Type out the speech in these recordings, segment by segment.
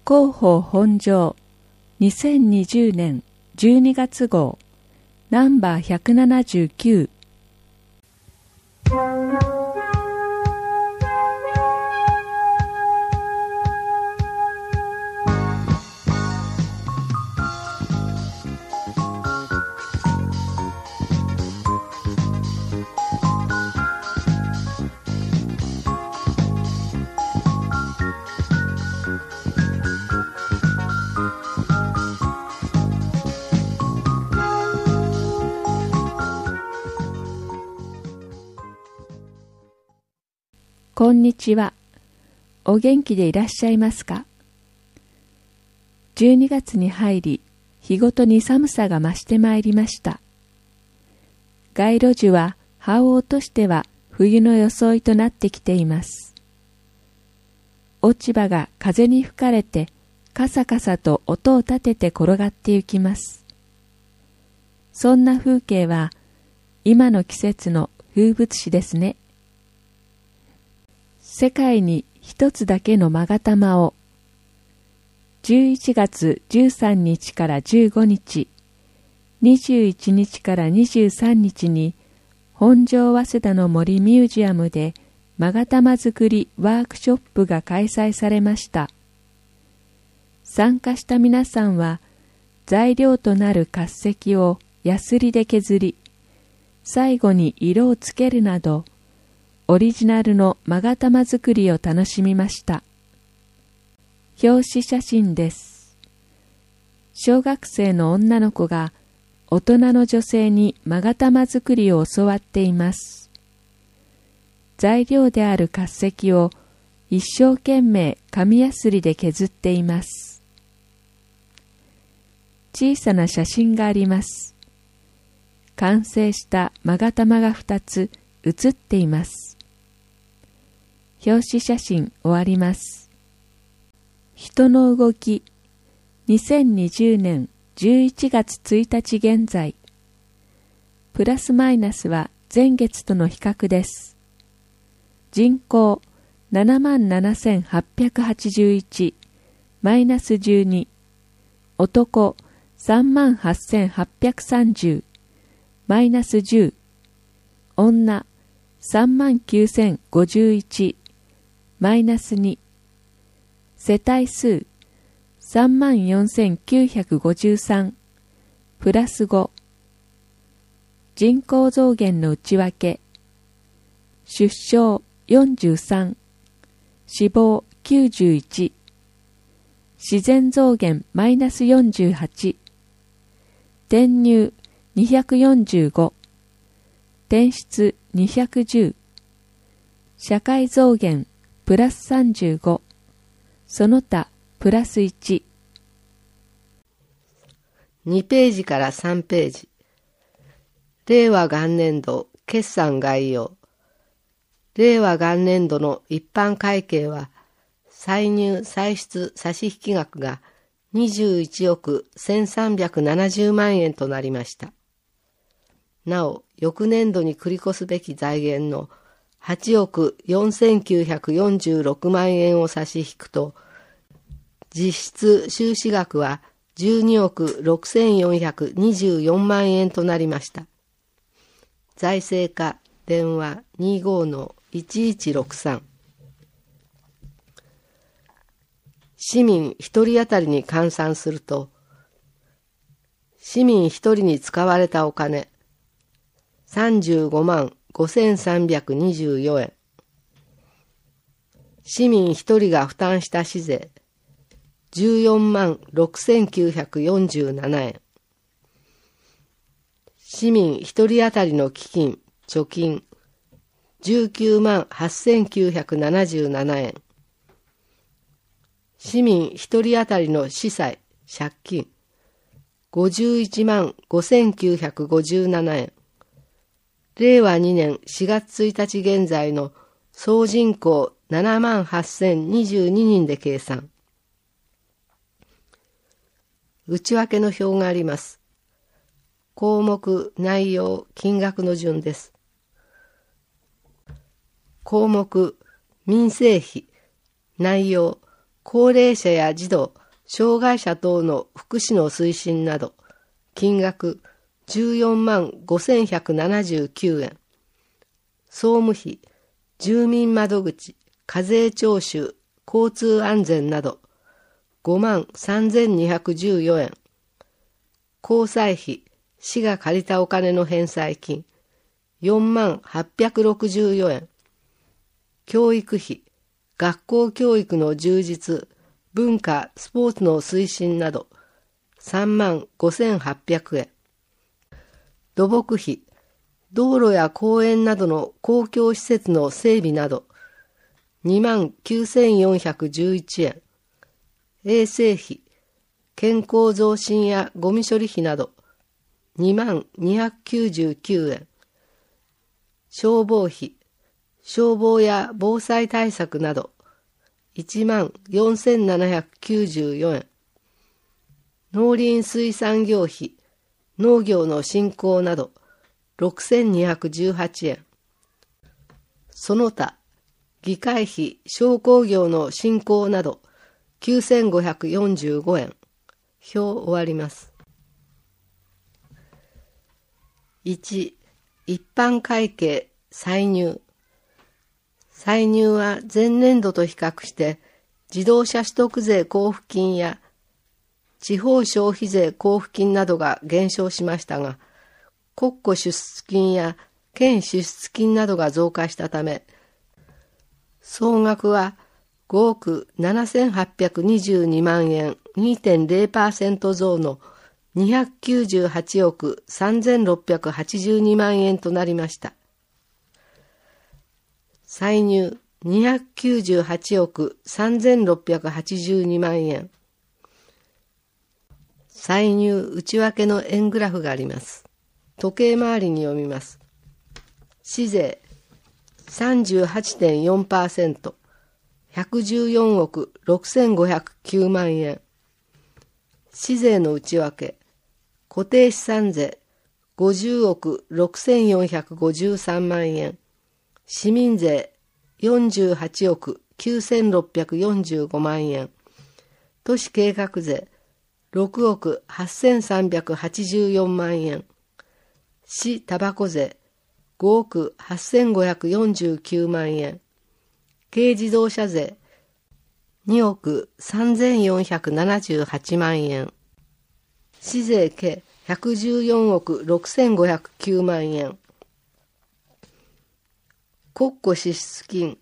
広報本庄2020年12月号ナンバー179。こんにちは。お元気でいらっしゃいますか。12月に入り、日ごとに寒さが増してまいりました。街路樹は葉を落としては冬の装いとなってきています。落ち葉が風に吹かれてカサカサと音を立てて転がってゆきます。そんな風景は今の季節の風物詩ですね。世界に一つだけの勾玉を11月13日から15日、21日から23日に本庄早稲田の森ミュージアムで勾玉作りワークショップが開催されました。参加した皆さんは材料となる滑石をヤスリで削り、最後に色をつけるなどオリジナルの勾玉作りを楽しみました。表紙写真です。小学生の女の子が大人の女性に勾玉作りを教わっています。材料である滑石を一生懸命紙やすりで削っています。小さな写真があります。完成した勾玉が2つ写っています。表紙写真終わります。人の動き2020年11月1日現在。プラスマイナスは前月との比較です。人口77,881マイナス12、男38,830マイナス10、女39,051マイナス2、世帯数34,953プラス5、人口増減の内訳、出生43、死亡91、自然増減マイナス48、転入245、転出210、社会増減プラス35、その他プラス1。 2ページから3ページ。令和元年度決算概要。令和元年度の一般会計は、歳入歳出差引額が21億1370万円となりました。なお、翌年度に繰り越すべき財源の8億4946万円を差し引くと、実質収支額は12億6424万円となりました。財政課電話 25-1163。市民1人当たりに換算すると、市民1人に使われたお金、35万5324円。市民1人が負担した市税、14万6947円。市民1人当たりの基金、貯金、19万8977円。市民1人当たりの資産、借金、51万5957円。令和2年4月1日現在の総人口7万8022人で計算。内訳の表があります。項目、内容、金額の順です。項目、民生費、内容、 高齢者や児童、障害者等の福祉の推進など、金額14万5179円。総務費、住民窓口、課税徴収、交通安全など、5万3214円。交際費、市が借りたお金の返済金、4万864円。教育費、学校教育の充実、文化、スポーツの推進など、3万5800円。土木費、道路や公園などの公共施設の整備など、2万9411円。衛生費、健康増進やゴミ処理費など、2万299円。消防費、消防や防災対策など、1万4794円。農林水産業費、農業の振興など、6218円。その他、議会費、商工業の振興など、9545円。表終わります。1、一般会計歳入。歳入は前年度と比較して自動車取得税交付金や地方消費税交付金などが減少しましたが、国庫支出金や県支出金などが増加したため、総額は5億7822万円 2.0% 増の298億3682万円となりました。歳入298億3682万円。歳入内訳の円グラフがあります。時計回りに読みます。市税 38.4%、114億6509万円。市税の内訳、固定資産税50億6453万円。市民税48億9645万円。都市計画税6億8384万円。市タバコ税5億8549万円。軽自動車税2億3478万円。市税計114億6509万円。国庫支出金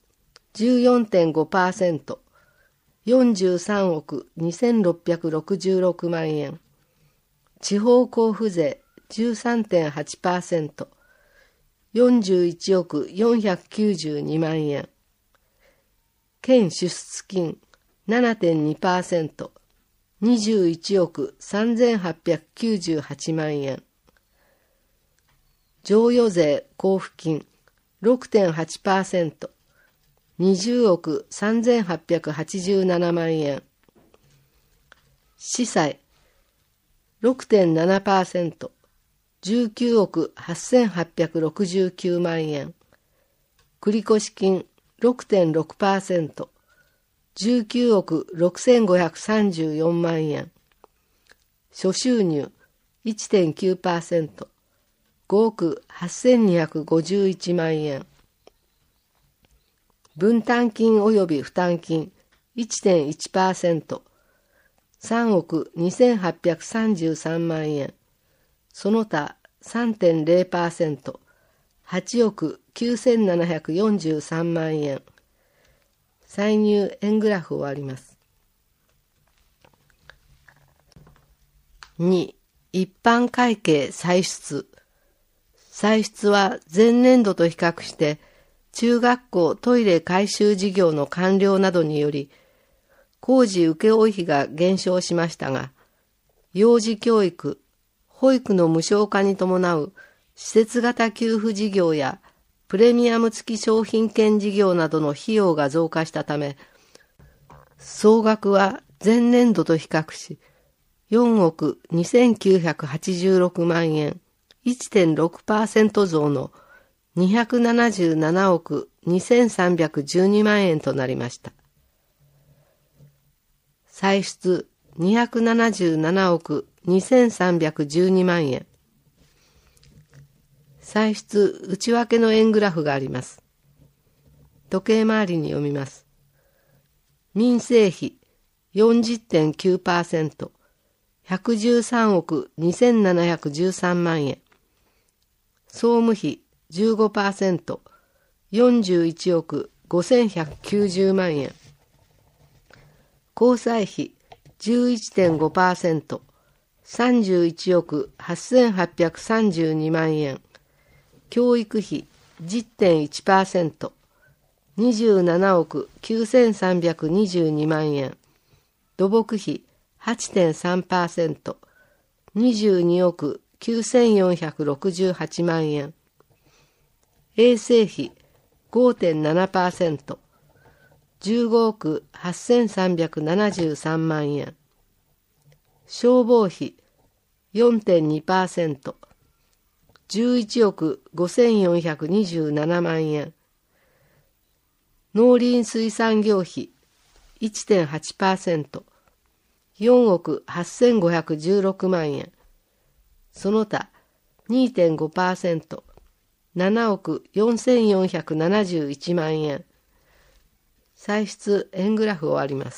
14.5%、43億2666万円。地方交付税 13.8%、41億492万円。県支出金 7.2%、21億3898万円。譲与税交付金 6.8%、20億3887万円。司債 6.7%、19億8869万円。繰越金 6.6%、19億6534万円。諸収入 1.9%、5億8251万円。分担金及び負担金 1.1%、3億2833万円。その他 3.0%、8億9743万円。歳入円グラフ終わります。2、一般会計歳出。歳出は前年度と比較して中学校トイレ改修事業の完了などにより工事請負費が減少しましたが、幼児教育、保育の無償化に伴う施設型給付事業やプレミアム付き商品券事業などの費用が増加したため、総額は前年度と比較し4億2986万円、1.6% 増の277億2312万円となりました。 歳出277億2312万円。歳出内訳の円グラフがあります。時計回りに読みます。民生費 40.9%、113億2713万円。総務費 15%、41億5190万円。交際費 11.5%、31億8832万円。教育費 10.1%、27億9322万円。土木費 8.3%、22億9468万円。衛生費 5.7%、15億8373万円。消防費 4.2%、11億5427万円。農林水産業費 1.8%、4億8516万円。その他 2.5%、7億4471万円。歳出円グラフを割ります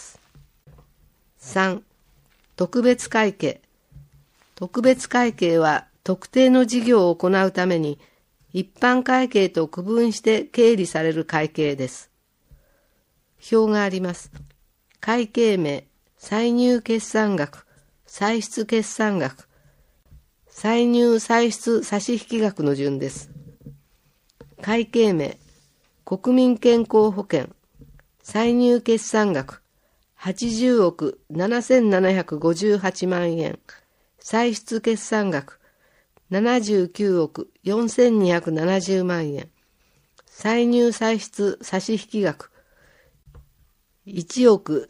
。3、特別会計。特別会計は特定の事業を行うために一般会計と区分して経理される会計です。表があります。会計名、歳入決算額、歳出決算額、歳入歳出差引額の順です。会計名、国民健康保険、歳入決算額、80億7758万円、歳出決算額、79億4270万円、歳入歳出差引額、1億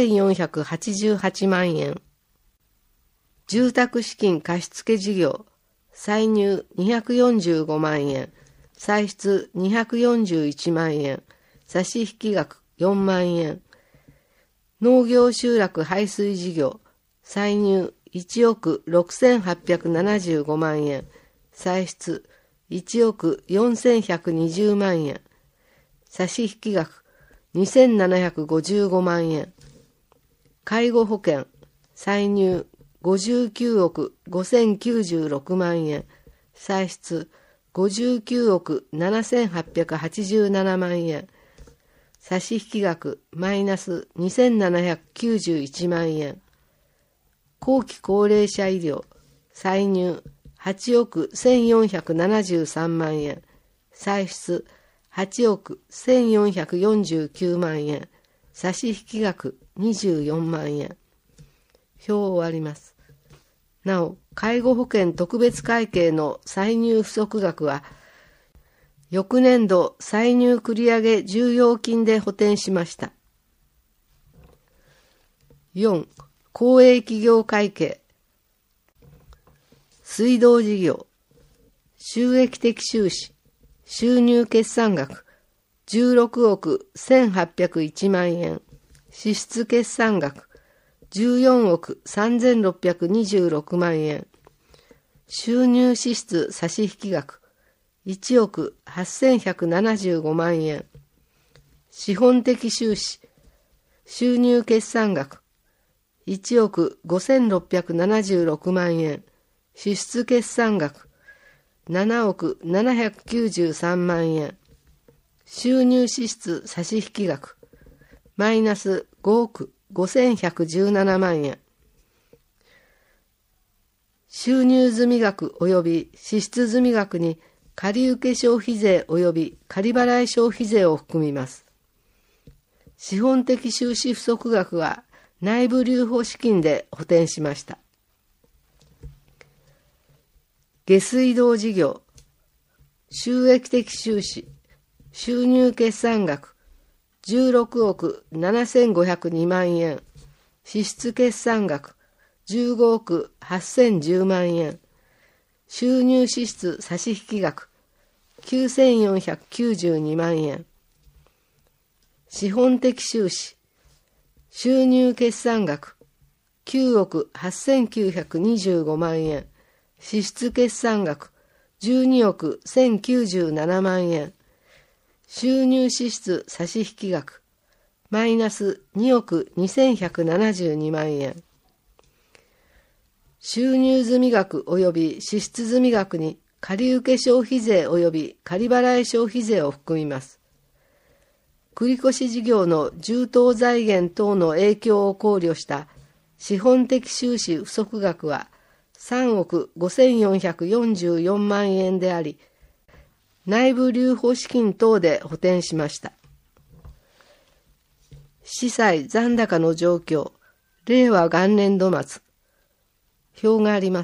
3488万円。住宅資金貸付事業、歳入245万円、歳出241万円、差引額4万円。農業集落排水事業、歳入1億6875万円、歳出1億4120万円、差引額2755万円。介護保険、歳入59億5096万円、歳出59億7887万円。差引額マイナス2791万円。後期高齢者医療、歳入8億1473万円、歳出8億1449万円、差引額24万円。表を終わります。なお、介護保険特別会計の歳入不足額は、翌年度歳入繰上重要金で補填しました。4、公営企業会計。水道事業、収益的収支、収入決算額、16億1801万円、支出決算額、14億3626万円、収入支出差引額、1億8175万円、資本的収支、収入決算額、1億5676万円、支出決算額、7億793万円、収入支出差引額、マイナス5億5117万円。収入済額及び支出済額に借受消費税及び借払消費税を含みます。資本的収支不足額は内部留保資金で補填しました。下水道事業、収益的収支、収入決算額、16億7502万円、支出決算額、15億8010万円、収入支出差引額、9492万円、資本的収支、 収入決算額9億8925万円、支出決算額12億1097万円、収入支出差引額マイナス2億2172万円。収入済額及び支出済額に借受消費税及び借払い消費税を含みます。繰越事業の充当財源等の影響を考慮した資本的収支不足額は3億5444万円であり、内部留保資金等で補填しました。司債残高の状況、令和元年度末、表があります。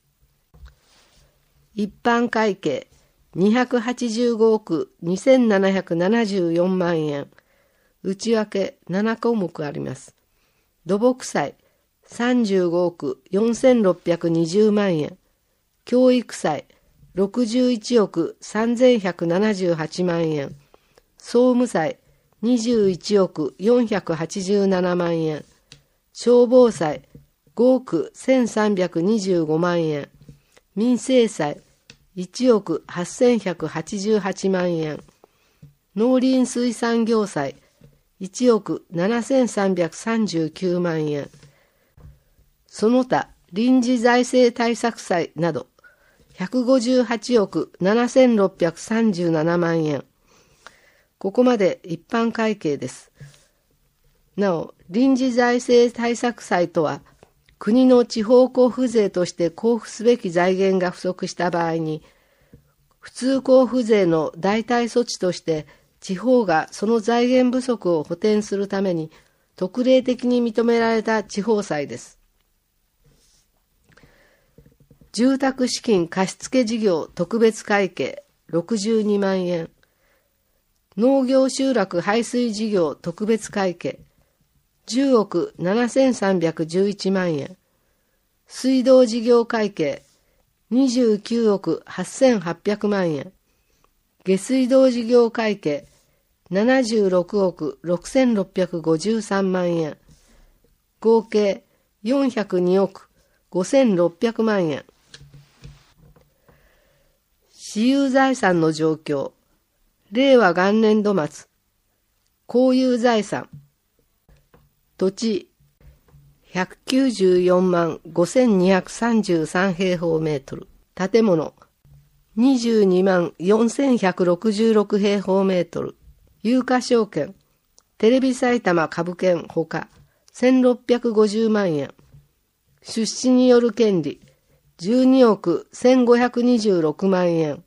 一般会計285億2774万円、内訳7項目あります。土木債35億4620万円、教育債61億3178万円、総務債21億487万円、消防債5億1325万円、民生債1億8188万円、農林水産業債1億7339万円、その他臨時財政対策債など158億7637万円。ここまで一般会計です。なお、臨時財政対策債とは、国の地方交付税として交付すべき財源が不足した場合に、普通交付税の代替措置として、地方がその財源不足を補填するために、特例的に認められた地方債です。住宅資金貸付事業特別会計62万円、農業集落排水事業特別会計10億7311万円、水道事業会計29億8800万円、下水道事業会計76億6653万円、合計402億5600万円。私有財産の状況、令和元年度末、公有財産、土地194万5233平方メートル、建物22万4166平方メートル、有価証券、テレビ埼玉株券ほか1650万円、出資による権利12億1526万円、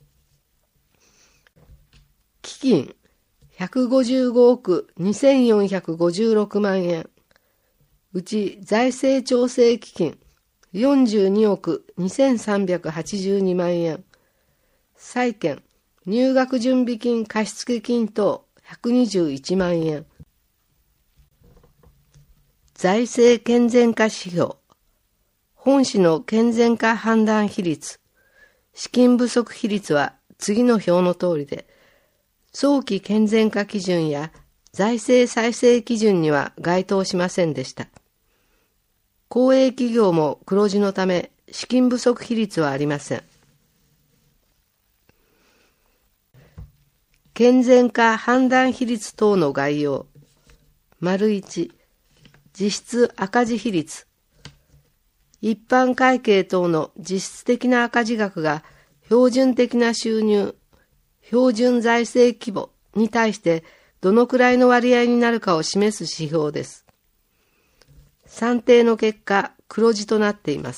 基金155億2456万円、うち財政調整基金42億2382万円、債券、入学準備金貸付金等121万円、財政健全化指標、本市の健全化判断比率、資金不足比率は次の表の通りで、早期健全化基準や財政再生基準には該当しませんでした。公営企業も黒字のため資金不足比率はありません。健全化判断比率等の概要。1、実質赤字比率。一般会計等の実質的な赤字額が標準的な収入、標準財政規模に対してどのくらいの割合になるかを示す指標です。算定の結果、黒字となっています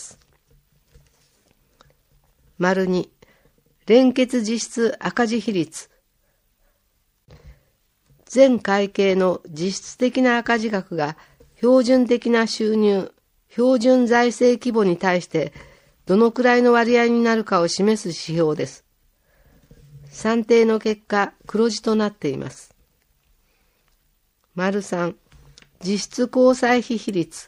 。2、連結実質赤字比率。全会計の実質的な赤字額が標準的な収入、標準財政規模に対してどのくらいの割合になるかを示す指標です。算定の結果、黒字となっています。3、実質交際費比率。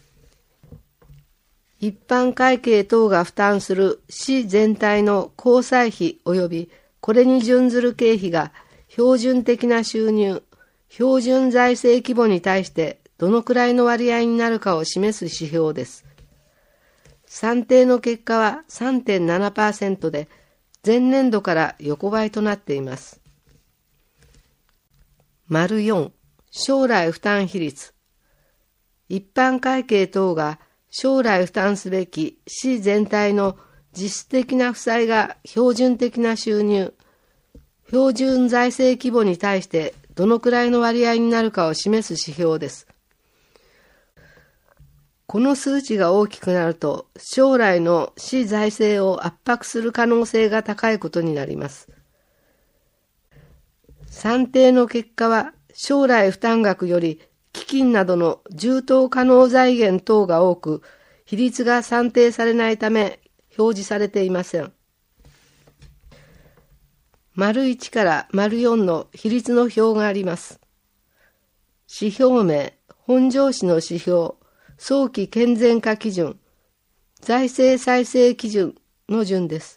一般会計等が負担する市全体の交際費及びこれに準ずる経費が標準的な収入、標準財政規模に対してどのくらいの割合になるかを示す指標です。算定の結果は 3.7% で、前年度から横ばいとなっています。丸4、将来負担比率。一般会計等が将来負担すべき市全体の実質的な負債が標準的な収入、標準財政規模に対してどのくらいの割合になるかを示す指標です。この数値が大きくなると、将来の市財政を圧迫する可能性が高いことになります。算定の結果は、将来負担額より基金などの充当可能財源等が多く、比率が算定されないため表示されていません。丸1から丸4の比率の表があります。指標名、本上司の指標、早期健全化基準、財政再生基準の順です。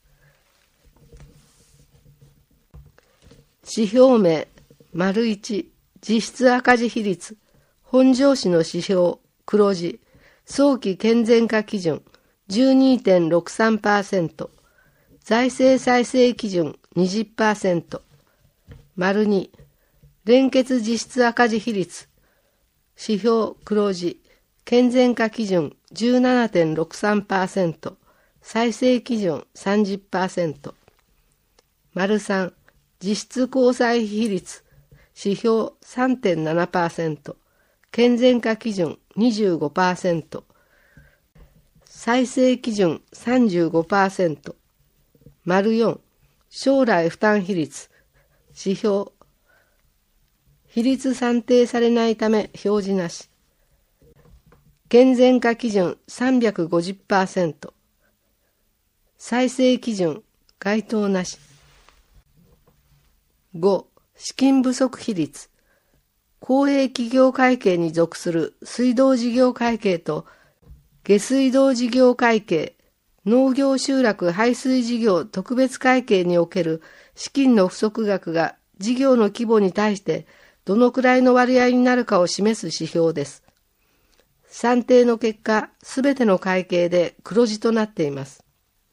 指標名、丸1、実質赤字比率、本上司の指標、黒字、早期健全化基準、12.63%、財政再生基準、20%、丸2、連結実質赤字比率、指標黒字、健全化基準 17.63%、再生基準 30%、丸3、実質交際費比率、指標 3.7%、健全化基準 25%、再生基準 35%、丸4、将来負担比率、指標、比率算定されないため表示なし、健全化基準 350%、再生基準、該当なし。5、資金不足比率。公営企業会計に属する水道事業会計と下水道事業会計、農業集落排水事業特別会計における資金の不足額が事業の規模に対してどのくらいの割合になるかを示す指標です。算定の結果、すべての会計で黒字となっています。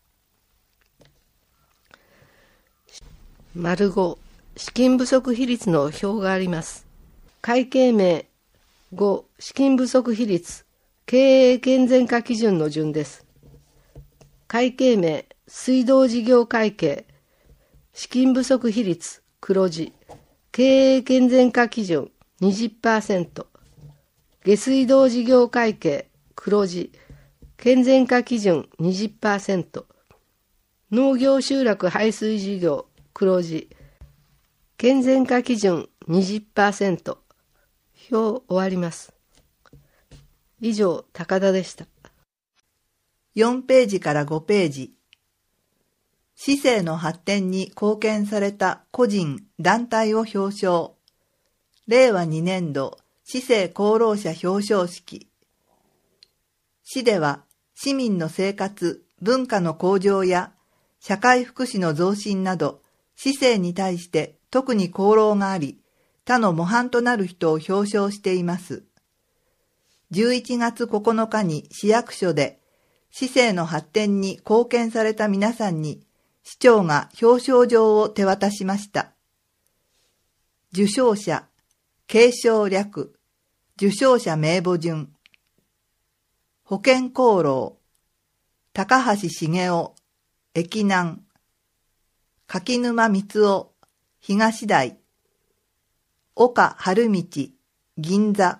丸5、資金不足比率の表があります。会計名5、資金不足比率、経営健全化基準の順です。会計名、水道事業会計、資金不足比率、黒字、経営健全化基準 20%、下水道事業会計、黒字、健全化基準 20%、農業集落排水事業、黒字、健全化基準 20%、表終わります。以上、高田でした。 4ページから5ページ。市政の発展に貢献された個人・団体を表彰。令和2年度市政功労者表彰式。市では市民の生活・文化の向上や社会福祉の増進など市政に対して特に功労があり、他の模範となる人を表彰しています。11月9日に市役所で市政の発展に貢献された皆さんに市長が表彰状を手渡しました。受賞者、継承略、受賞者名簿順。保健功労、高橋茂雄、駅南。柿沼光雄、東台。岡春道、銀座。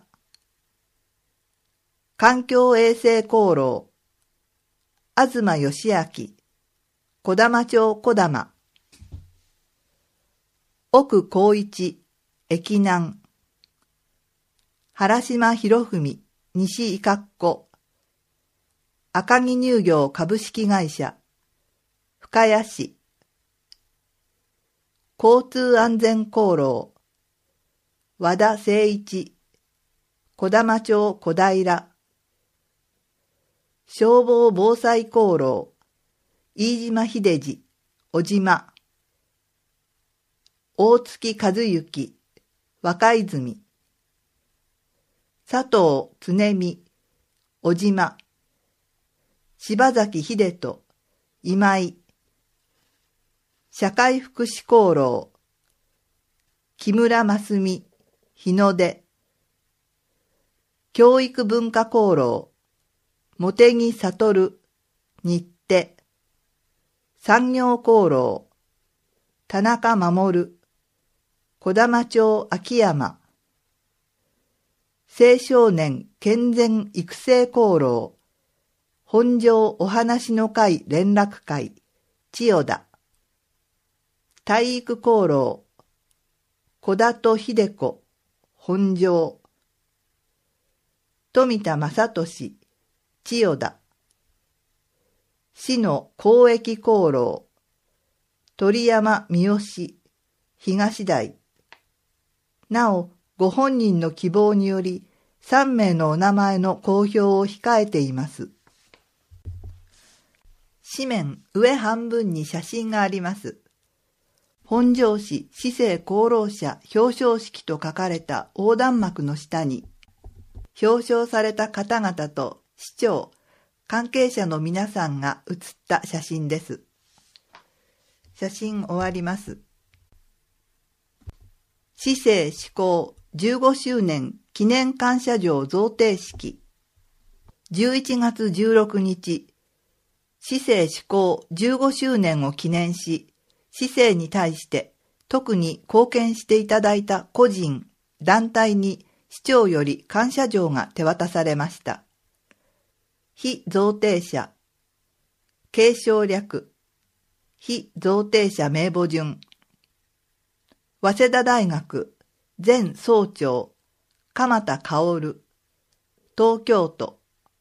環境衛生功労、東義明、児玉町児玉。奥光一、駅南。原島博文、西伊角湖。赤城乳業株式会社、深谷市。交通安全功労、和田誠一、児玉町小平。消防防災功労、飯島秀治、小島。大月和幸、若泉。 佐藤常美、小島、柴崎秀人、今井、社会福祉功労、木村真澄、日の出、教育文化功労、茂木悟、日手、産業功労、田中守、児玉町秋山、青少年健全育成功労、本庄お話の会連絡会、千代田、体育功労、小田戸秀子、本庄、富田正俊、千代田、市の公益功労、鳥山三好、東台。なお、ご本人の希望により、3名のお名前の公表を控えています。紙面上半分に写真があります。本庄市市政功労者表彰式と書かれた横断幕の下に、表彰された方々と市長、関係者の皆さんが写った写真です。写真終わります。市政施行15周年記念感謝状贈呈式。11月16日、市政施行15周年を記念し、市政に対して特に貢献していただいた個人、団体に市長より感謝状が手渡されました。非贈呈者、継承略、非贈呈者名簿順、早稲田大学前総長、鎌田薫、東京都、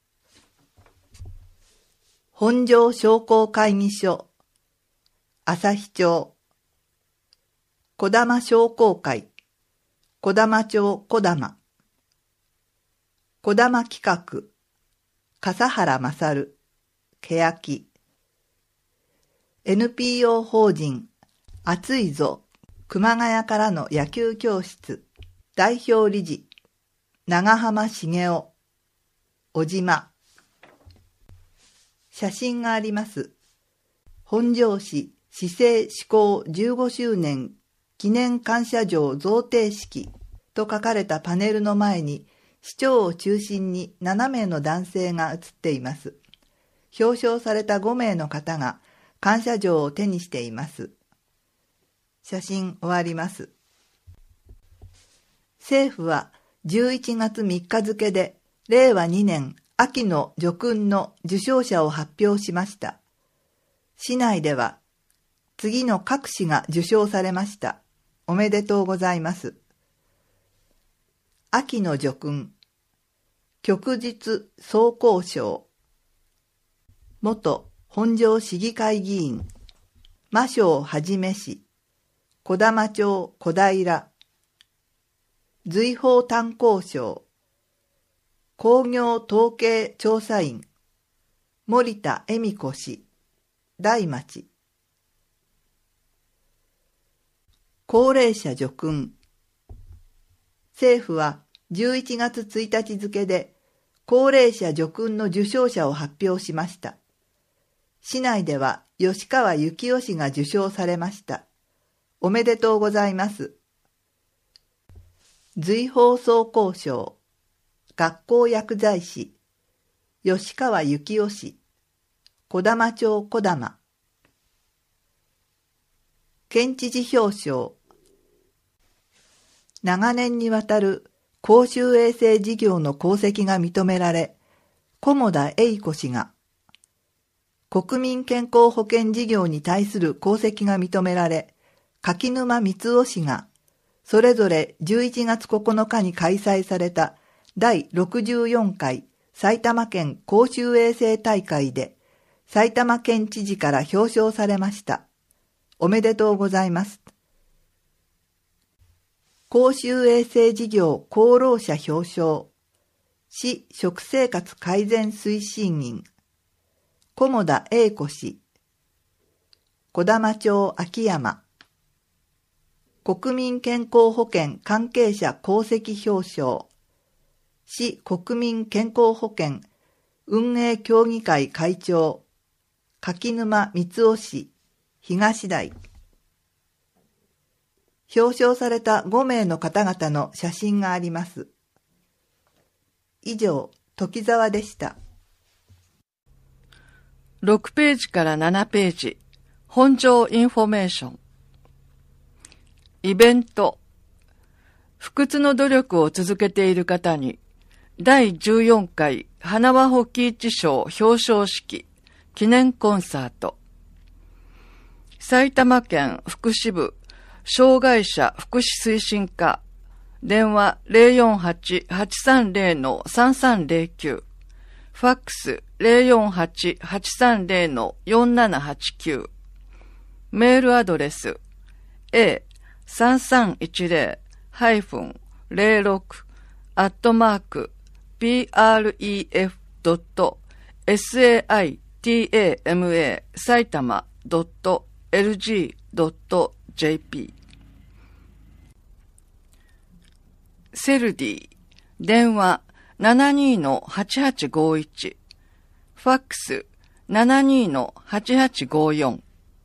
本庄商工会議所、旭町、児玉商工会、児玉町児玉、児玉企画、笠原勝、欅、NPO 法人、熱いぞ、熊谷からの野球教室、代表理事、長浜茂雄、小島。写真があります。本庄市市政施行15周年記念感謝状贈呈式と書かれたパネルの前に、市長を中心に7名の男性が写っています。表彰された5名の方が感謝状を手にしています。写真終わります。政府は11月3日付で令和2年秋の叙勲の受章者を発表しました。市内では次の各市が受章されました。おめでとうございます。秋の叙勲、旭日総工賞、元本庄市議会議員、魔性はじめ氏、児玉町小平、随宝炭鉱賞、工業統計調査員、森田恵美子氏、大町。高齢者叙勲。政府は11月1日付で高齢者叙勲の受章者を発表しました。市内では吉川幸雄氏が受章されました。おめでとうございます。随宝総工賞、学校薬剤師、吉川幸雄氏、児玉町児玉。県知事表彰。長年にわたる公衆衛生事業の功績が認められ、菰田英子氏が、国民健康保険事業に対する功績が認められ、柿沼光雄氏が、それぞれ11月9日に開催された第64回埼玉県公衆衛生大会で、埼玉県知事から表彰されました。おめでとうございます。公衆衛生事業功労者表彰、市食生活改善推進員、菰田英子氏、児玉町秋山、国民健康保険関係者功績表彰、 市国民健康保険運営協議会会長、柿沼光雄氏、東台。表彰された5名の方々の写真があります。以上、時沢でした。 6ページから7ページ、本条インフォメーション。イベント。不屈の努力を続けている方に、第14回花輪保喜一賞表彰式記念コンサート。埼玉県福祉部障害者福祉推進課電話 048-830-3309 ファックス 048-830-4789 メールアドレス a3310-06-pref.saitama saitama.lg.jp セルディ電話 72-8851 ファックス 72-8854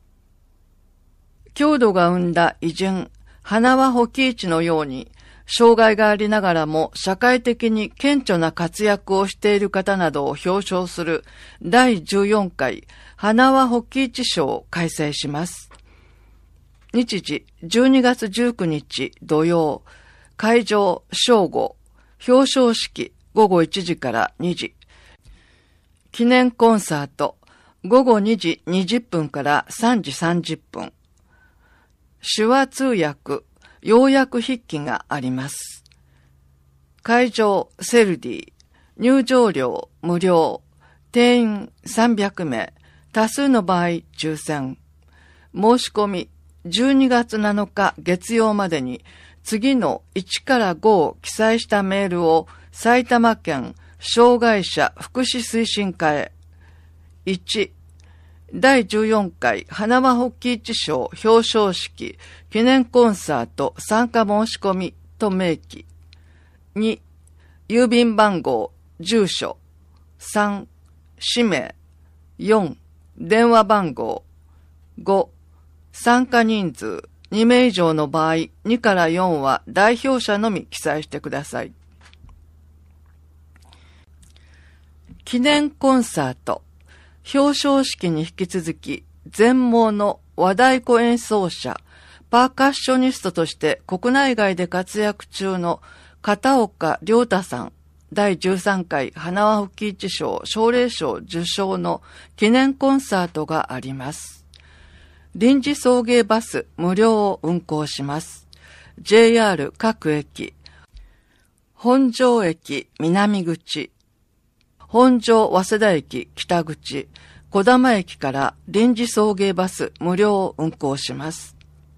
郷土が生んだ偉人花輪保喜一のように障害がありながらも社会的に顕著な活躍をしている方などを表彰する第14回花輪保喜一賞を開催します。日時12月19日土曜、会場正午、表彰式午後1時から2時、記念コンサート午後2時20分から3時30分、手話通訳、要約筆記があります。会場セルディ、入場料無料、定員300名、多数の場合抽選。申し込み12月7日月曜までに次の1から5を記載したメールを埼玉県障害者福祉推進課へ。1、第14回花輪保喜一賞表彰式記念コンサート参加申し込みと明記。2、郵便番号、住所。3、氏名。4、電話番号。5、参加人数。2名以上の場合、2から4は代表者のみ記載してください。記念コンサート。表彰式に引き続き、全盲の和太鼓演奏者、パーカッショニストとして国内外で活躍中の片岡亮太さん、第13回花輪保喜一賞奨励賞受賞の記念コンサートがあります。臨時送迎バス無料を運行します。JR 各駅、本庄駅南口、本庄早稲田駅北口、小玉駅から臨時送迎バス無料を運行します。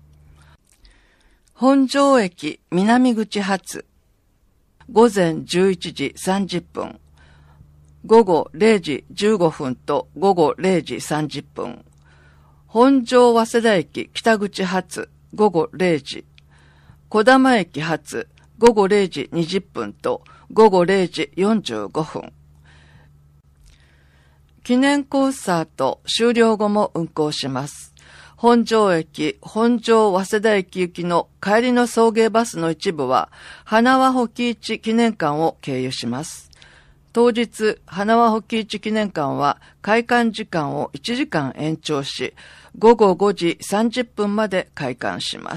本庄駅南口発、午前11時30分、午後0時15分と午後0時30分、本庄早稲田駅北口発、午後0時、小玉駅発、午後0時20分と午後0時45分。記念コンサート終了後も運行します。本庄駅、本庄早稲田駅行きの帰りの送迎バスの一部は、花輪保喜一記念館を経由します。当日、花輪保喜一記念館は開館時間を1時間延長し、午後5時30分まで開館します。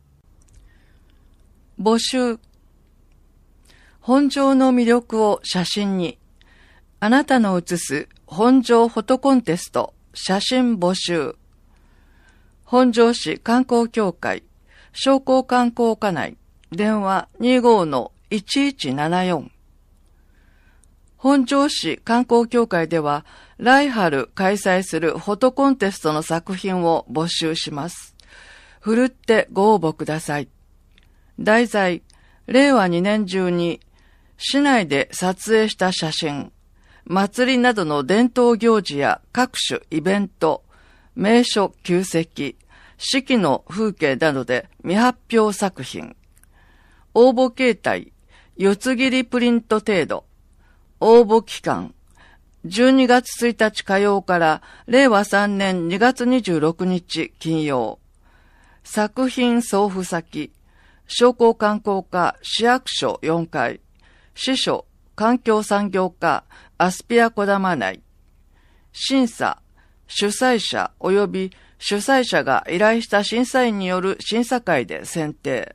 募集。本庄の魅力を写真に。あなたの写す本庄フォトコンテスト写真募集。本庄市観光協会商工観光課内電話 25-1174。本庄市観光協会では来春開催するフォトコンテストの作品を募集します。ふるってご応募ください。題材、令和2年中に市内で撮影した写真、祭りなどの伝統行事や各種イベント、名所旧跡、四季の風景などで未発表作品。応募形態、 四つ切りプリント程度。応募期間。12月1日火曜から令和3年2月26日金曜。作品送付先。商工観光課市役所4階。支所環境産業課アスピア小玉内。審査。主催者及び主催者が依頼した審査員による審査会で選定。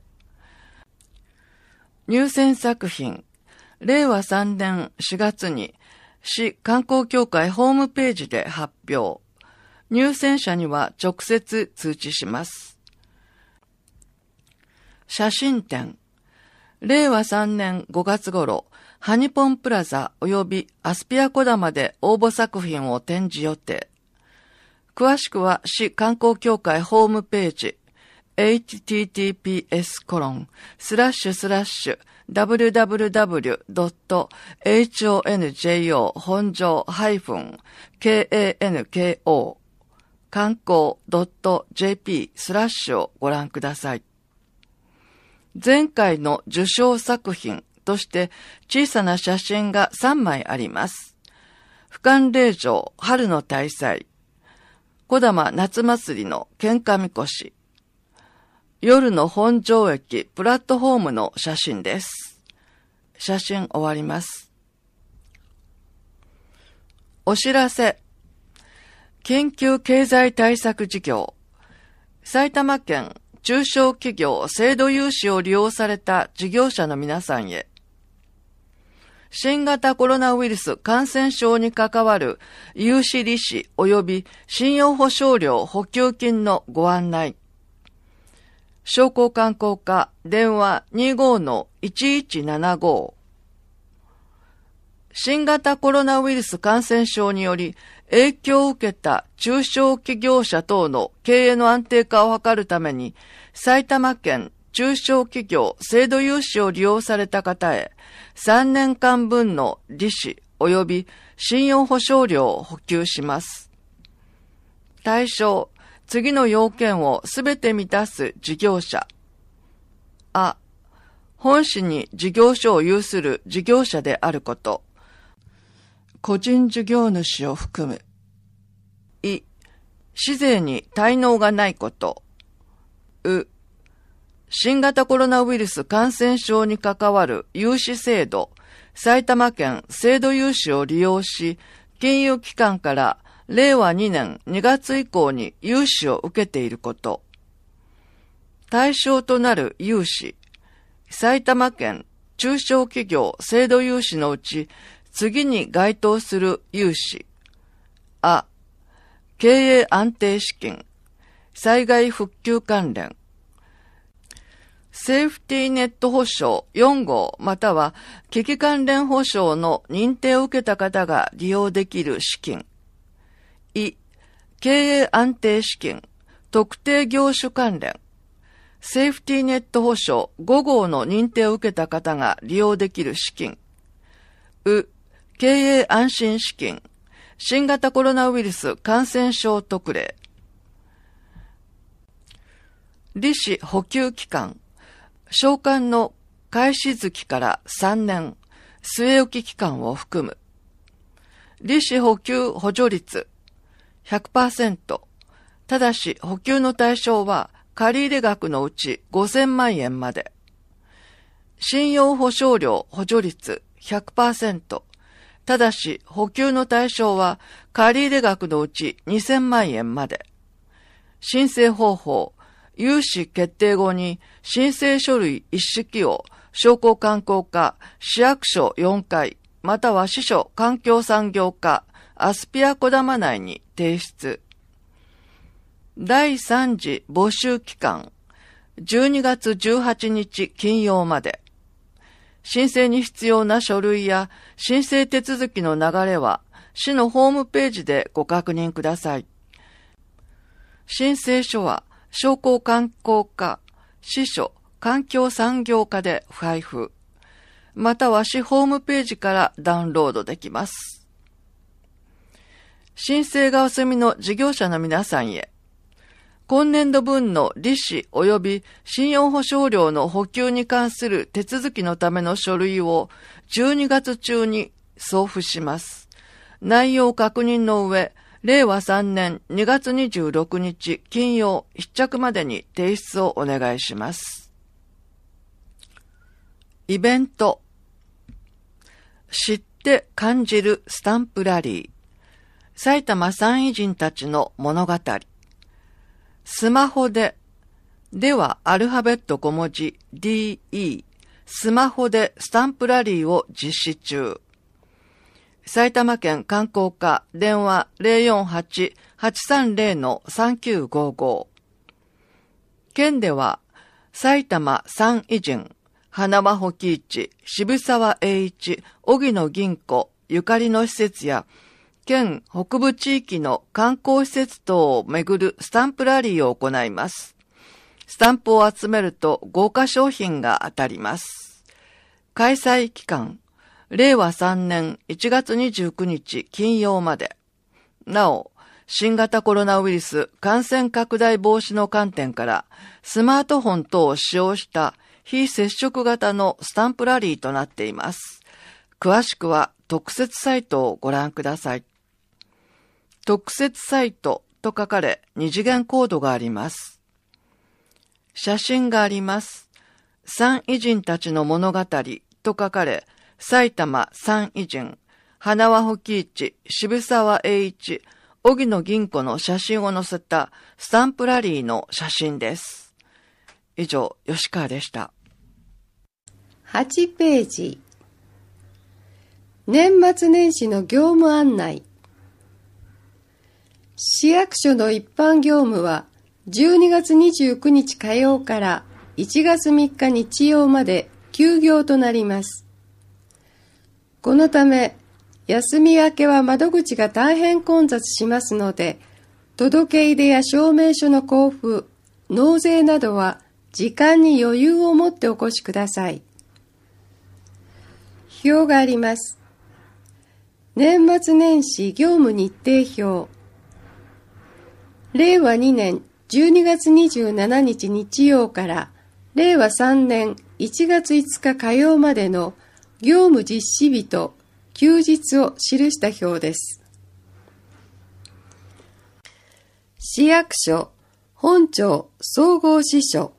入選作品。令和3年4月に市観光協会ホームページで発表。入選者には直接通知します。写真展。令和3年5月頃、ハニポンプラザ及びアスピア小玉で応募作品を展示予定。詳しくは市観光協会ホームページ https://www.honjo 本庄-kanko 観光 .jp/ をご覧ください。前回の受賞作品として小さな写真が3枚あります。俯瞰霊場春の大祭、小玉夏祭りの喧嘩みこし、夜の本庄駅プラットフォームの写真です。写真終わります。お知らせ。緊急経済対策事業。埼玉県中小企業制度融資を利用された事業者の皆さんへ。新型コロナウイルス感染症に関わる融資利子及び信用保証料補給金のご案内。商工観光課電話 25-1175。新型コロナウイルス感染症により影響を受けた中小企業者等の経営の安定化を図るために、埼玉県中小企業制度融資を利用された方へ、3年間分の利子及び信用保証料を補給します。対象、次の要件をすべて満たす事業者。あ、本市に事業所を有する事業者であること。個人事業主を含む。い、市税に滞納がないこと。う、新型コロナウイルス感染症に関わる融資制度、埼玉県制度融資を利用し、金融機関から令和2年2月以降に融資を受けていること。対象となる融資、埼玉県中小企業制度融資のうち次に該当する融資。あ、経営安定資金、災害復旧関連。セーフティーネット保証4号または危機関連保証の認定を受けた方が利用できる資金。い、経営安定資金、特定業種関連。セーフティーネット保証5号の認定を受けた方が利用できる資金。う、経営安心資金、新型コロナウイルス感染症特例。利子補給期間。償還の開始月から3年、据え置き期間を含む。利子補給補助率 100%。ただし補給の対象は借入額のうち5000万円まで。信用保証料補助率 100%。ただし補給の対象は借入額のうち2000万円まで。申請方法。融資決定後に申請書類一式を商工観光課市役所4階または支所環境産業課アスピア小玉内に提出。第3次募集期間12月18日金曜まで。申請に必要な書類や申請手続きの流れは市のホームページでご確認ください。申請書は商工観光課、支所、環境産業課で配布。または市ホームページからダウンロードできます。申請がお済みの事業者の皆さんへ。 今年度分の利子及び信用保証料の補給に関する手続きのための書類を12月中に送付します。内容確認の上、令和3年2月26日金曜必着までに提出をお願いします。イベント。知って感じるスタンプラリー。埼玉三偉人たちの物語。スマホではアルファベット小文字 DE、スマホでスタンプラリーを実施中。埼玉県観光課電話 048-830-3955。県では埼玉三偉人、花輪保木市、渋沢栄一、荻野銀行ゆかりの施設や県北部地域の観光施設等をめぐるスタンプラリーを行います。スタンプを集めると豪華商品が当たります。開催期間、令和3年1月29日金曜まで。なお、新型コロナウイルス感染拡大防止の観点からスマートフォン等を使用した非接触型のスタンプラリーとなっています。詳しくは特設サイトをご覧ください。特設サイトと書かれ二次元コードがあります。写真があります。三偉人たちの物語と書かれ、埼玉三偉人、花輪保木市、渋沢栄一、荻野銀行の写真を載せたスタンプラリーの写真です。以上、吉川でした。 8ページ。年末年始の業務案内。市役所の一般業務は12月29日火曜から1月3日日曜まで休業となります。このため、休み明けは窓口が大変混雑しますので、届け入れや証明書の交付、納税などは時間に余裕を持ってお越しください。表があります。年末年始業務日程表。令和2年12月27日日曜から令和3年1月5日火曜までの業務実施日と休日を記した表です。市役所、本庁総合支所。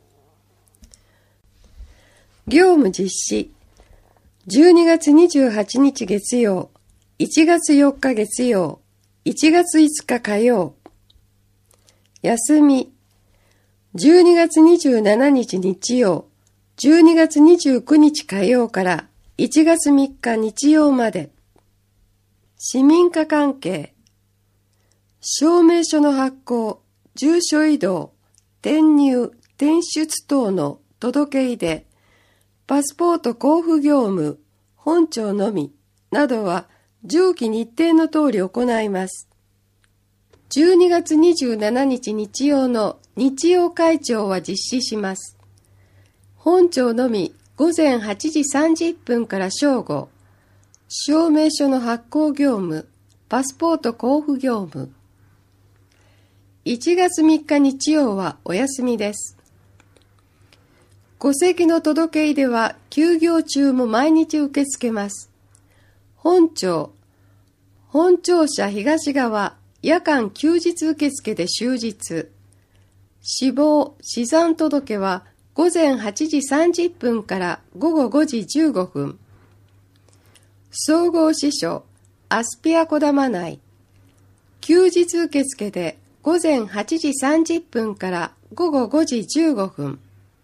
業務実施。12月28日月曜、1月4日月曜、1月5日火曜。休み。12月27日日曜、12月29日火曜から1月3日日曜まで。市民課関係。証明書の発行、住所移動、転入、転出等の届け出で、パスポート交付業務、本庁のみなどは上記日程の通り行います。12月27日日曜の日曜開庁は実施します。本庁のみ午前8時30分から正午、証明書の発行業務、パスポート交付業務。1月3日日曜はお休みです。戸籍の届け出は休業中も毎日受け付けます。本庁舎東側夜間休日受付で終日。死亡・死産届は午前8時30分から午後5時15分。総合支所アスピア小玉内。休日受付で午前8時30分から午後5時15分。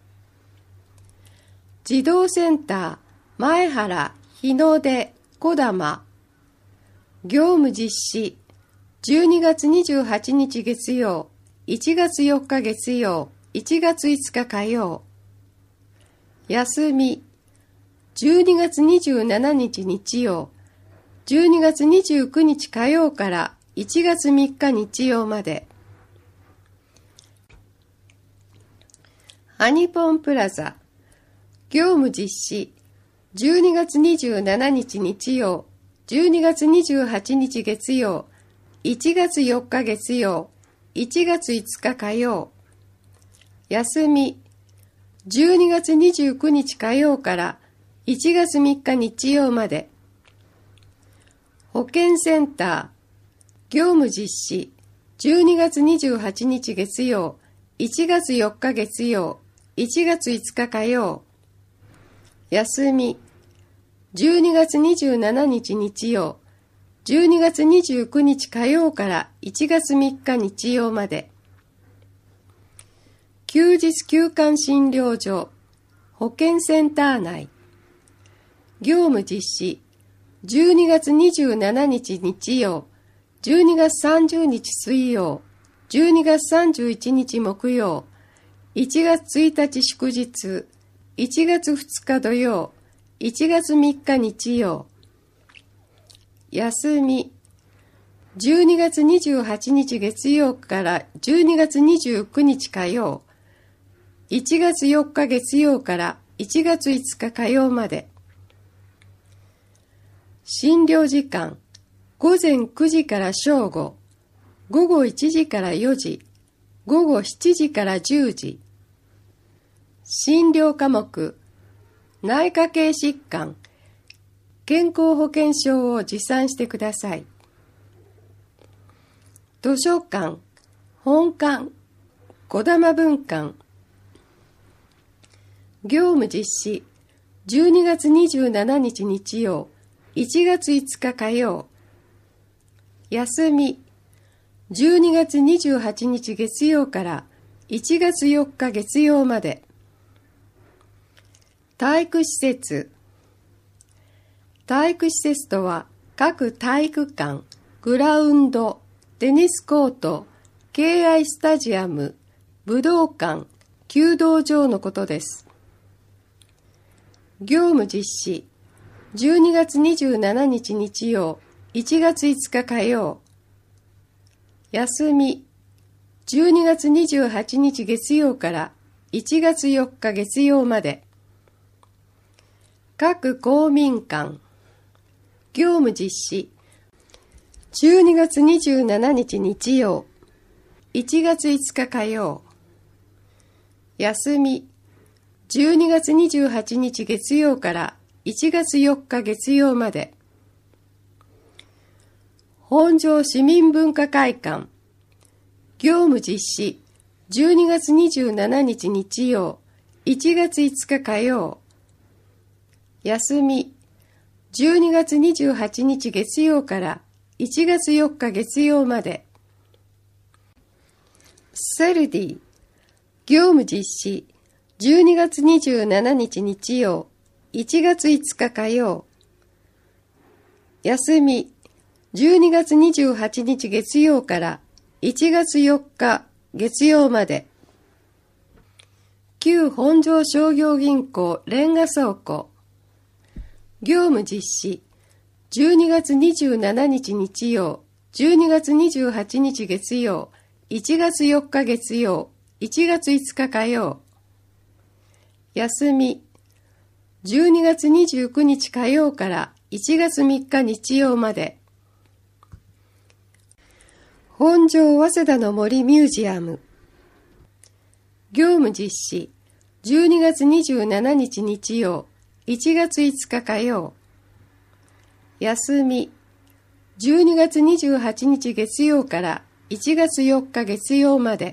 児童センター前原日の出小玉。業務実施12月28日月曜、1月4日月曜、1月5日火曜。休み12月27日日曜、12月29日火曜から1月3日日曜まで。アニポンプラザ業務実施12月27日日曜、12月28日月曜、1月4日月曜、 1月5日火曜。休み、12月29日火曜から1月3日日曜まで。保健センター、業務実施、12月28日月曜、1月4日月曜、1月5日火曜。休み、12月27日日曜、12月29日火曜から1月3日日曜まで。休日休館診療所、保健センター内。業務実施、12月27日日曜、12月30日水曜、12月31日木曜、1月1日祝日、1月2日土曜、1月3日日曜。休み、12月28日月曜から12月29日火曜、1月4日月曜から1月5日火曜まで。診療時間、午前9時から正午、午後1時から4時、午後7時から10時。診療科目、内科系疾患、健康保険証を持参してください。図書館、本館、児玉文館。業務実施、12月27日日曜、1月5日火曜。休み、12月28日月曜から1月4日月曜まで。体育施設。体育施設とは、各体育館、グラウンド、テニスコート、敬愛スタジアム、武道館、弓道場のことです。業務実施、12月27日日曜、1月5日火曜。休み、12月28日月曜から1月4日月曜まで。各公民館。業務実施。12月27日日曜。1月5日火曜。休み。12月28日月曜から1月4日月曜まで。本庄市民文化会館。業務実施。12月27日日曜。1月5日火曜。休み、12月28日月曜から1月4日月曜まで。セルディ、業務実施、12月27日日曜、1月5日火曜。休み、12月28日月曜から1月4日月曜まで。旧本庄商業銀行レンガ倉庫。業務実施、12月27日日曜、12月28日月曜、1月4日月曜、1月5日火曜。休み、12月29日火曜から1月3日日曜まで。本庄早稲田の森ミュージアム。業務実施、12月27日日曜、1月5日火曜。休み、12月28日月曜から1月4日月曜まで。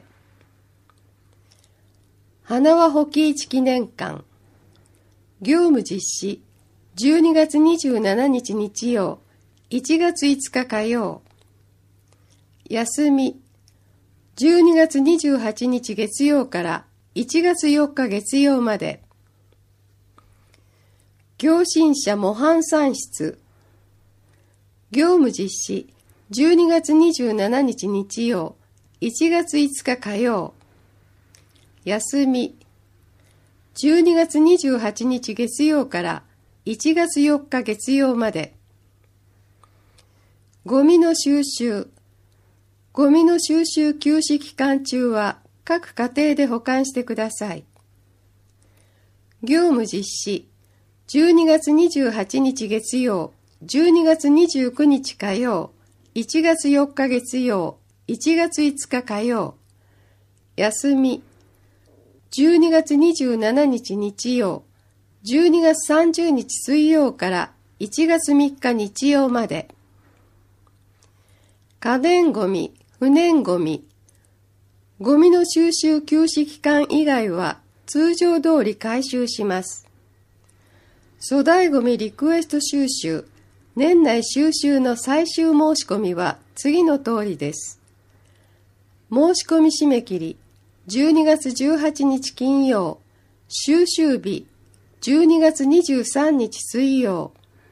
花輪保喜一記念館。業務実施、12月27日日曜、1月5日火曜。休み、12月28日月曜から1月4日月曜まで。共振者模範算出。業務実施、12月27日日曜、1月5日火曜。休み、12月28日月曜から1月4日月曜まで。ゴミの収集。ゴミの収集休止期間中は各家庭で保管してください。業務実施、12月28日月曜、12月29日火曜、1月4日月曜、 1月5日火曜。休み。12月27日日曜、12月30日水曜から1月3日日曜まで。家電ごみ、不燃ごみ。ゴミの収集休止期間以外は通常通り回収します。粗大ごみリクエスト収集、年内収集の最終申し込みは次の通りです。申し込み締め切り、12月18日金曜、収集日、12月23日水曜。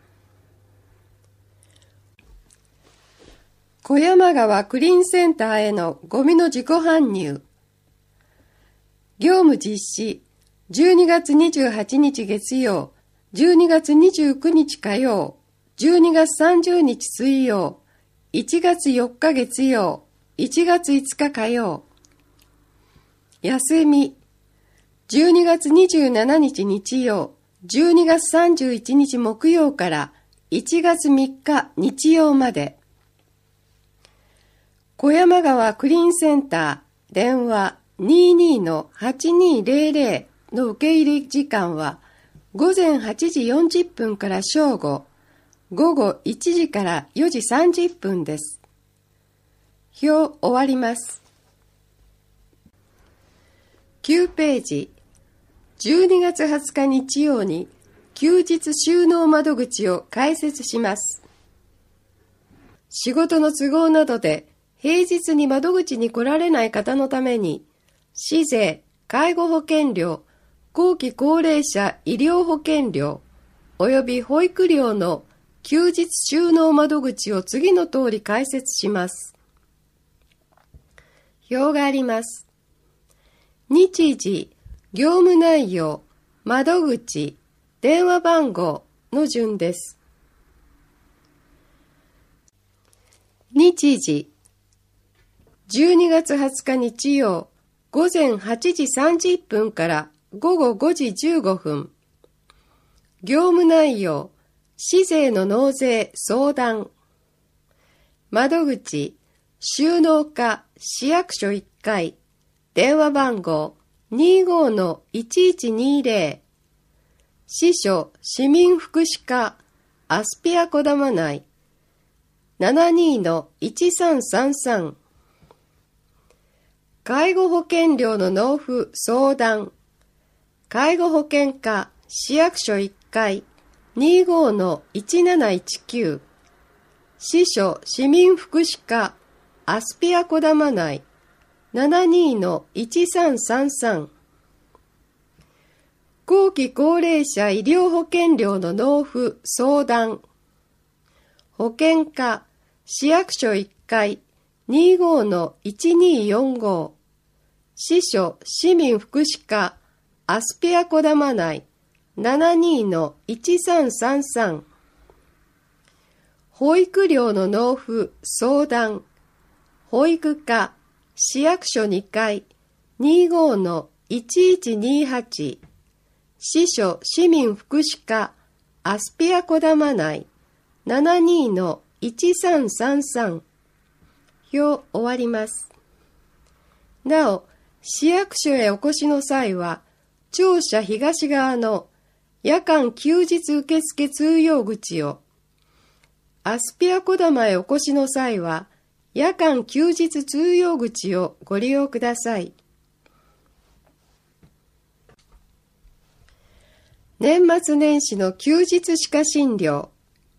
小山川クリーンセンターへのゴミの自己搬入。業務実施、12月28日月曜、12月29日火曜、12月30日水曜、1月4日月曜、1月5日火曜。休み。12月27日日曜、12月31日木曜から1月3日日曜まで。小山川クリーンセンター、電話 22-8200 の受け入れ時間は午前8時40分から正午、午後1時から4時30分です。表終わります。9ページ。12月20日日曜に休日収納窓口を開設します。仕事の都合などで平日に窓口に来られない方のために、市税、介護保険料、後期高齢者医療保険料、および保育料の休日収納窓口を次の通り開設します。表があります。日時、業務内容、窓口、電話番号の順です。日時、12月20日日曜、午前8時30分から午後5時15分。業務内容、市税の納税相談。窓口、収納課市役所1階。電話番号 25-1120。支所市民福祉課アスピア小玉内 72-1333。介護保険料の納付相談。介護保険課市役所1階 25-1719。支所市民福祉課アスピア小玉内 72-1333。後期高齢者医療保険料の納付相談。保険課市役所1階 25-1245。支所市民福祉課アスピア小玉内 72-1333。保育料の納付相談。保育課市役所2階 25-1128。支所市民福祉課アスピア小玉内 72-1333。表終わります。なお、市役所へお越しの際は、庁舎東側の夜間休日受付通用口を、アスピア小玉へお越しの際は、夜間休日通用口をご利用ください。年末年始の休日歯科診療。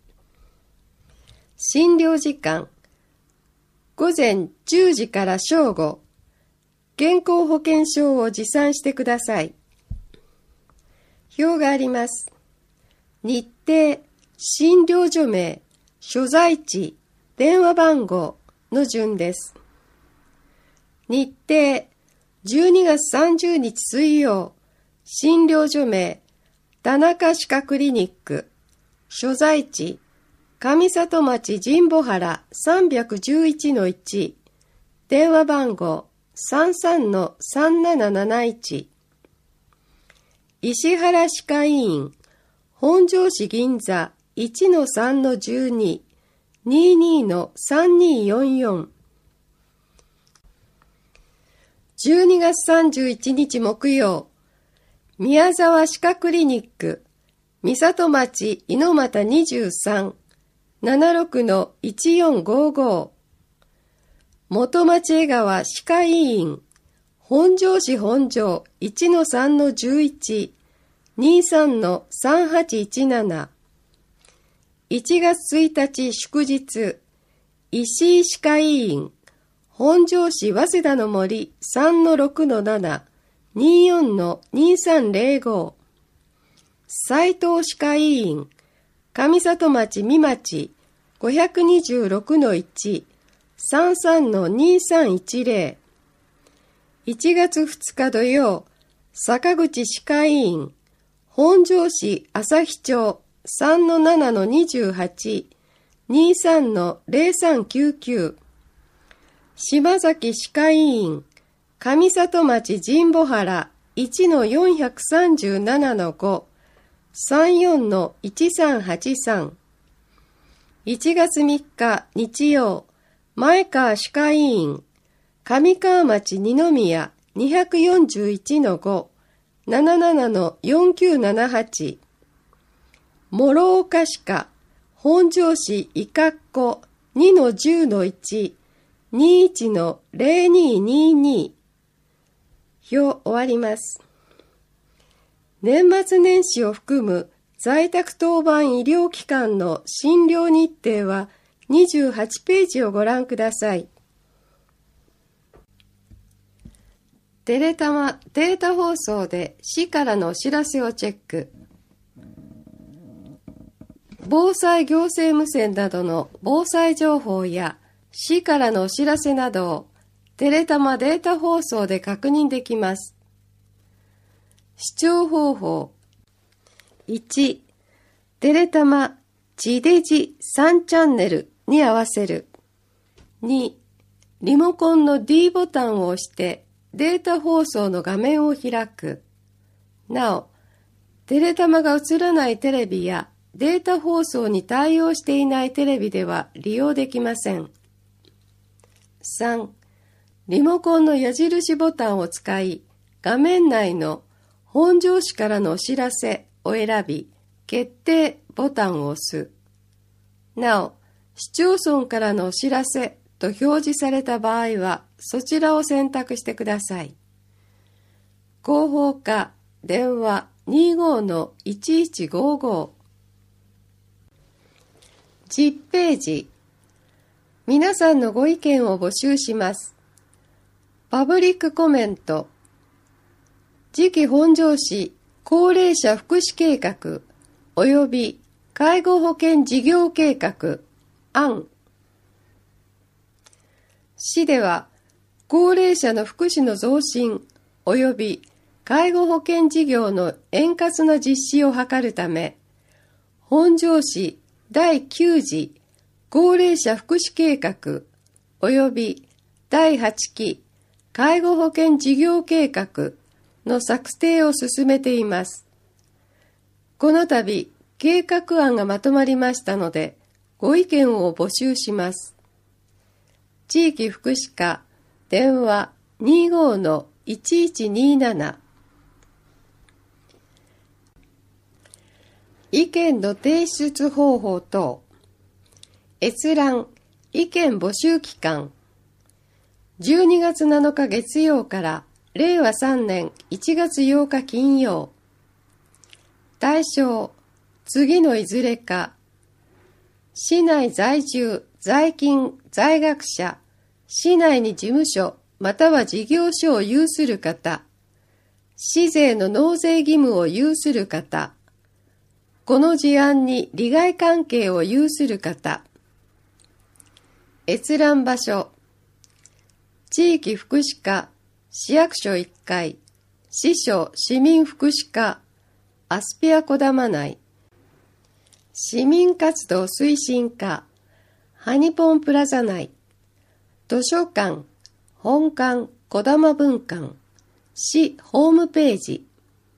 診療時間、午前10時から正午。健康保険証を持参してください。表があります。日程、診療所名、所在地、電話番号の順です。日程、12月30日水曜、診療所名、田中歯科クリニック、所在地、上里町神保原 311-1、電話番号、33-3771。石原歯科医院、本庄市銀座 1-3-12、22-3244。 12月31日木曜、宮沢歯科クリニック、三里町猪俣23、76-1455。元町江川歯科医院、本庄市本庄 1-3-11、23-3817。1月1日祝日、石井歯科医院、本庄市早稲田の森 3-6-7、24-2305。斉藤歯科医院、上里町三町 526-1、33-2310。1月2日土曜、坂口歯科医院、本庄市旭町 3-7-28、23-0399。島崎歯科医院、上里町神保原 1-437-5、34-1383。1月3日日曜、前川歯科医院、上川町二宮 241-5、77-4978。諸岡歯科、本庄市伊香子 2-10-1、21-0222。表終わります。年末年始を含む在宅当番医療機関の診療日程は28ページをご覧ください。テレタマデータ放送で市からのお知らせをチェック。防災行政無線などの防災情報や市からのお知らせなどをテレタマデータ放送で確認できます。視聴方法。1、テレタマ地デジ3チャンネルに合わせる。2、リモコンの D ボタンを押してデータ放送の画面を開く。なお、テレタマが映らないテレビやデータ放送に対応していないテレビでは利用できません。3、リモコンの矢印ボタンを使い、画面内の本庄市からのお知らせを選び、決定ボタンを押す。なお、市町村からのお知らせと表示された場合は、そちらを選択してください。広報課、電話 25-1155。10ページ。皆さんのご意見を募集します。パブリックコメント。次期本庄市高齢者福祉計画及び介護保険事業計画案。市では高齢者の福祉の増進及び介護保険事業の円滑な実施を図るため、本庄市第9次高齢者福祉計画及び第8期介護保険事業計画の策定を進めています。この度、計画案がまとまりましたので、ご意見を募集します。地域福祉課、電話 25-1127。意見の提出方法等。閲覧、意見募集期間。12月7日月曜から令和3年1月8日金曜。対象、次のいずれか。市内在住、在勤、在学者、市内に事務所または事業所を有する方、市税の納税義務を有する方、この事案に利害関係を有する方。閲覧場所、地域福祉課、市役所1階、市所市民福祉課、アスピアこだま内、市民活動推進課、ハニポンプラザ内、図書館、本館、こだま文館、市ホームページ。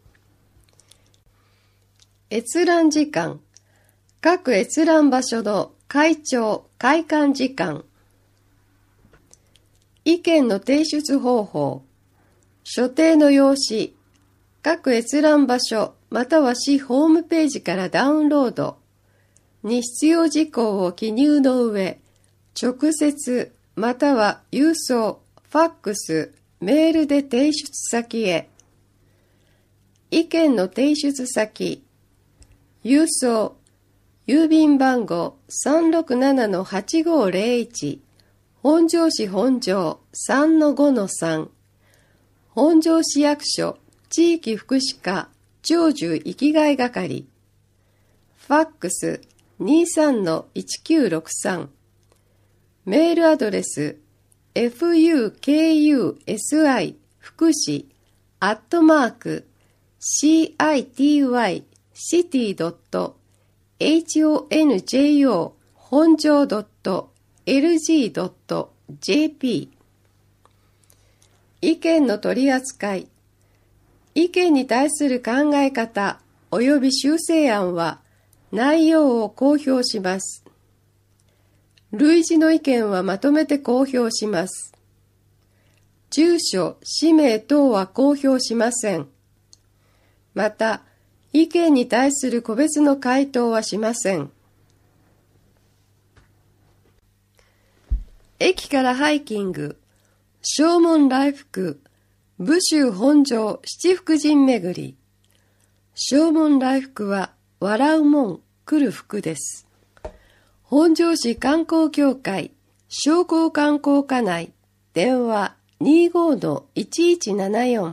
閲覧時間、各閲覧場所の開庁・開館時間。意見の提出方法。 所定の用紙、各閲覧場所または市ホームページからダウンロードに必要事項を記入の上、直接または郵送、ファックス、メールで提出先へ。意見の提出先、郵送、郵便番号 367-8501、本庄市本庄 3-5-3、本庄市役所地域福祉課長寿生きがい係、ファックス 23-1963、メールアドレス fukusi 福祉@city.honjo 本庄 .lg.jp。 意見の取り扱い、意見に対する考え方及び修正案は内容を公表します。類似の意見はまとめて公表します。住所、氏名等は公表しません。また、意見に対する個別の回答はしません。駅からハイキング、正門来福、武州本庄七福神巡り。正門来福は笑う門、来る福です。本庄市観光協会商工観光課内電話 25-1174。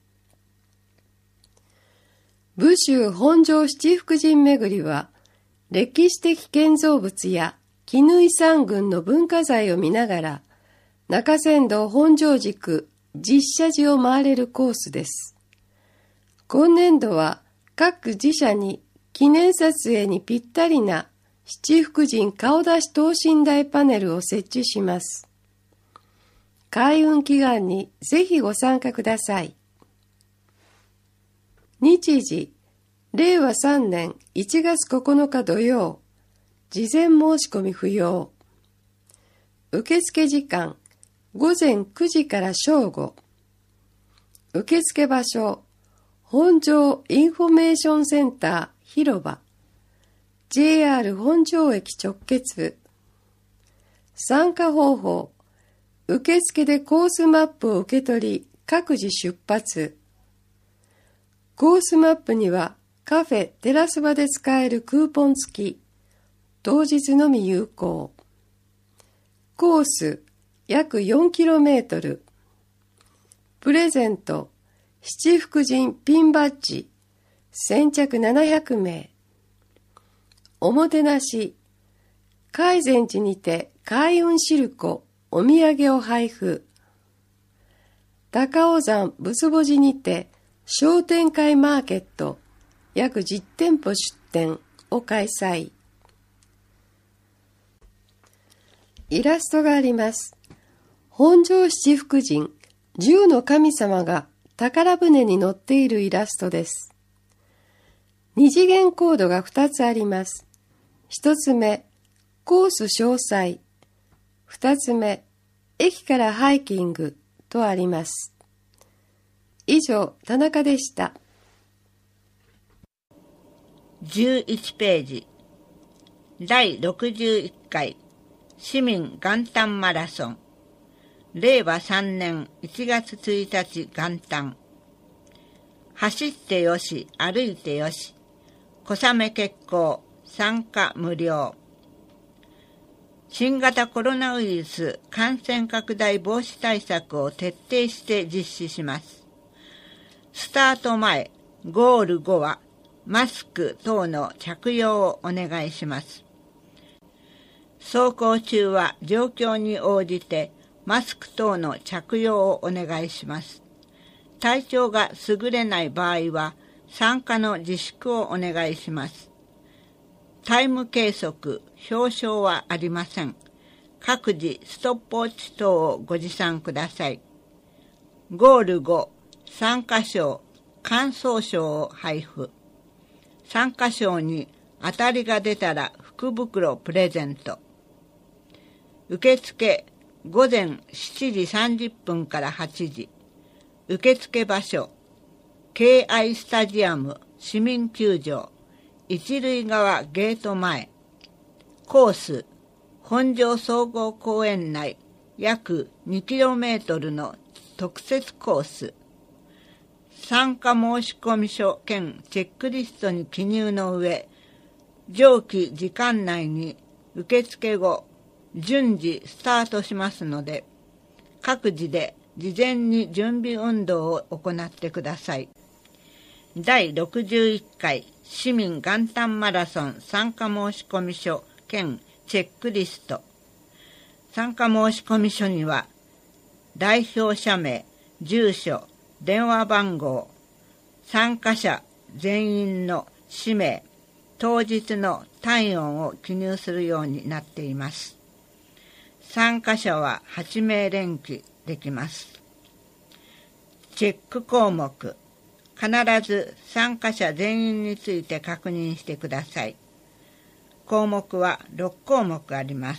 武州本庄七福神巡りは歴史的建造物や絹井山群の文化財を見ながら中山道本庄軸実社寺を回れるコースです。今年度は各自社に記念撮影にぴったりな七福神顔出し等身大パネルを設置します。開運祈願にぜひご参加ください。日時、令和3年1月9日土曜、事前申し込み不要。受付時間、午前9時から正午。受付場所、本庄インフォメーションセンター広場。JR 本庄駅直結。参加方法、受付でコースマップを受け取り、各自出発。コースマップにはカフェ・テラス場で使えるクーポン付き。当日のみ有効。コース、約 4km。プレゼント、七福神ピンバッジ、先着700名。おもてなし、海前寺にて開運しるこ、お土産を配布。高尾山仏母寺にて商店会マーケット、約10店舗出店を開催。イラストがあります。本庄七福神、10の神様が宝船に乗っているイラストです。二次元コードが2つあります。1つ目、コース詳細。2つ目、駅からハイキングとあります。以上、田中でした。 11ページ。第61回市民元旦マラソン。令和3年1月1日元旦。走ってよし、歩いてよし。小雨決行。参加無料。新型コロナウイルス感染拡大防止対策を徹底して実施します。スタート前、ゴール後はマスク等の着用をお願いします。走行中は状況に応じてマスク等の着用をお願いします。体調が優れない場合は参加の自粛をお願いします。タイム計測、表彰はありません。各自ストップウォッチ等をご持参ください。ゴール後、参加賞、感想賞を配布。参加賞に当たりが出たら福袋プレゼント。受付、午前7時30分から8時。 受付場所、敬愛スタジアム市民球場、一塁側ゲート前、コース、本庄総合公園内約 2km の特設コース、参加申込書兼チェックリストに記入の上、上記時間内に受付後、順次スタートしますので、各自で事前に準備運動を行ってください。第61回市民元旦マラソン参加申込書兼チェックリスト。参加申込書には、代表者名、住所、電話番号、参加者全員の氏名、当日の体温を記入するようになっています。参加者は8名連記できます。チェック項目、必ず参加者全員について確認してください。項目は6項目あります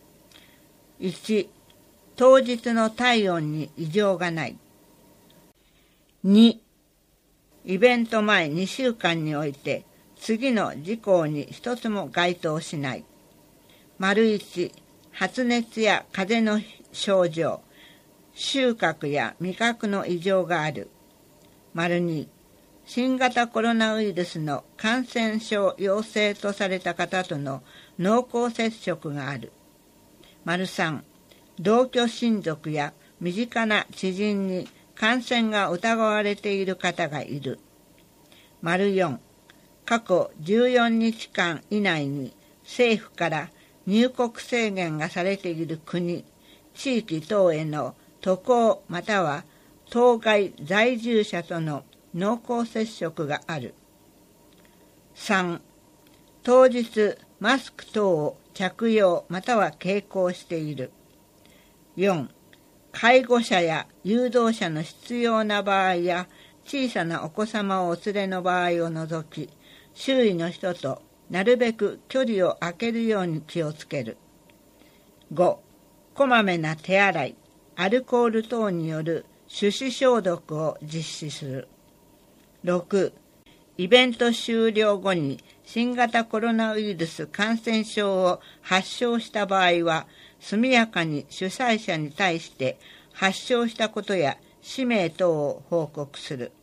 。1、当日の体温に異常がない。2、イベント前2週間において次の事項に一つも該当しない。1、発熱や風邪の症状、収穫や味覚の異常がある。2、新型コロナウイルスの感染症陽性とされた方との濃厚接触がある。3、同居親族や身近な知人に感染が疑われている方がいる。4、過去14日間以内に政府から入国制限がされている国、地域等への渡航または当該在住者との濃厚接触がある。3、当日マスク等を着用または携行している。4、介護者や誘導者の必要な場合や小さなお子様をお連れの場合を除き、周囲の人となるべく距離を空けるように気をつける。5、こまめな手洗い、アルコール等による手指消毒を実施する。6、イベント終了後に新型コロナウイルス感染症を発症した場合は、速やかに主催者に対して発症したことや氏名等を報告する。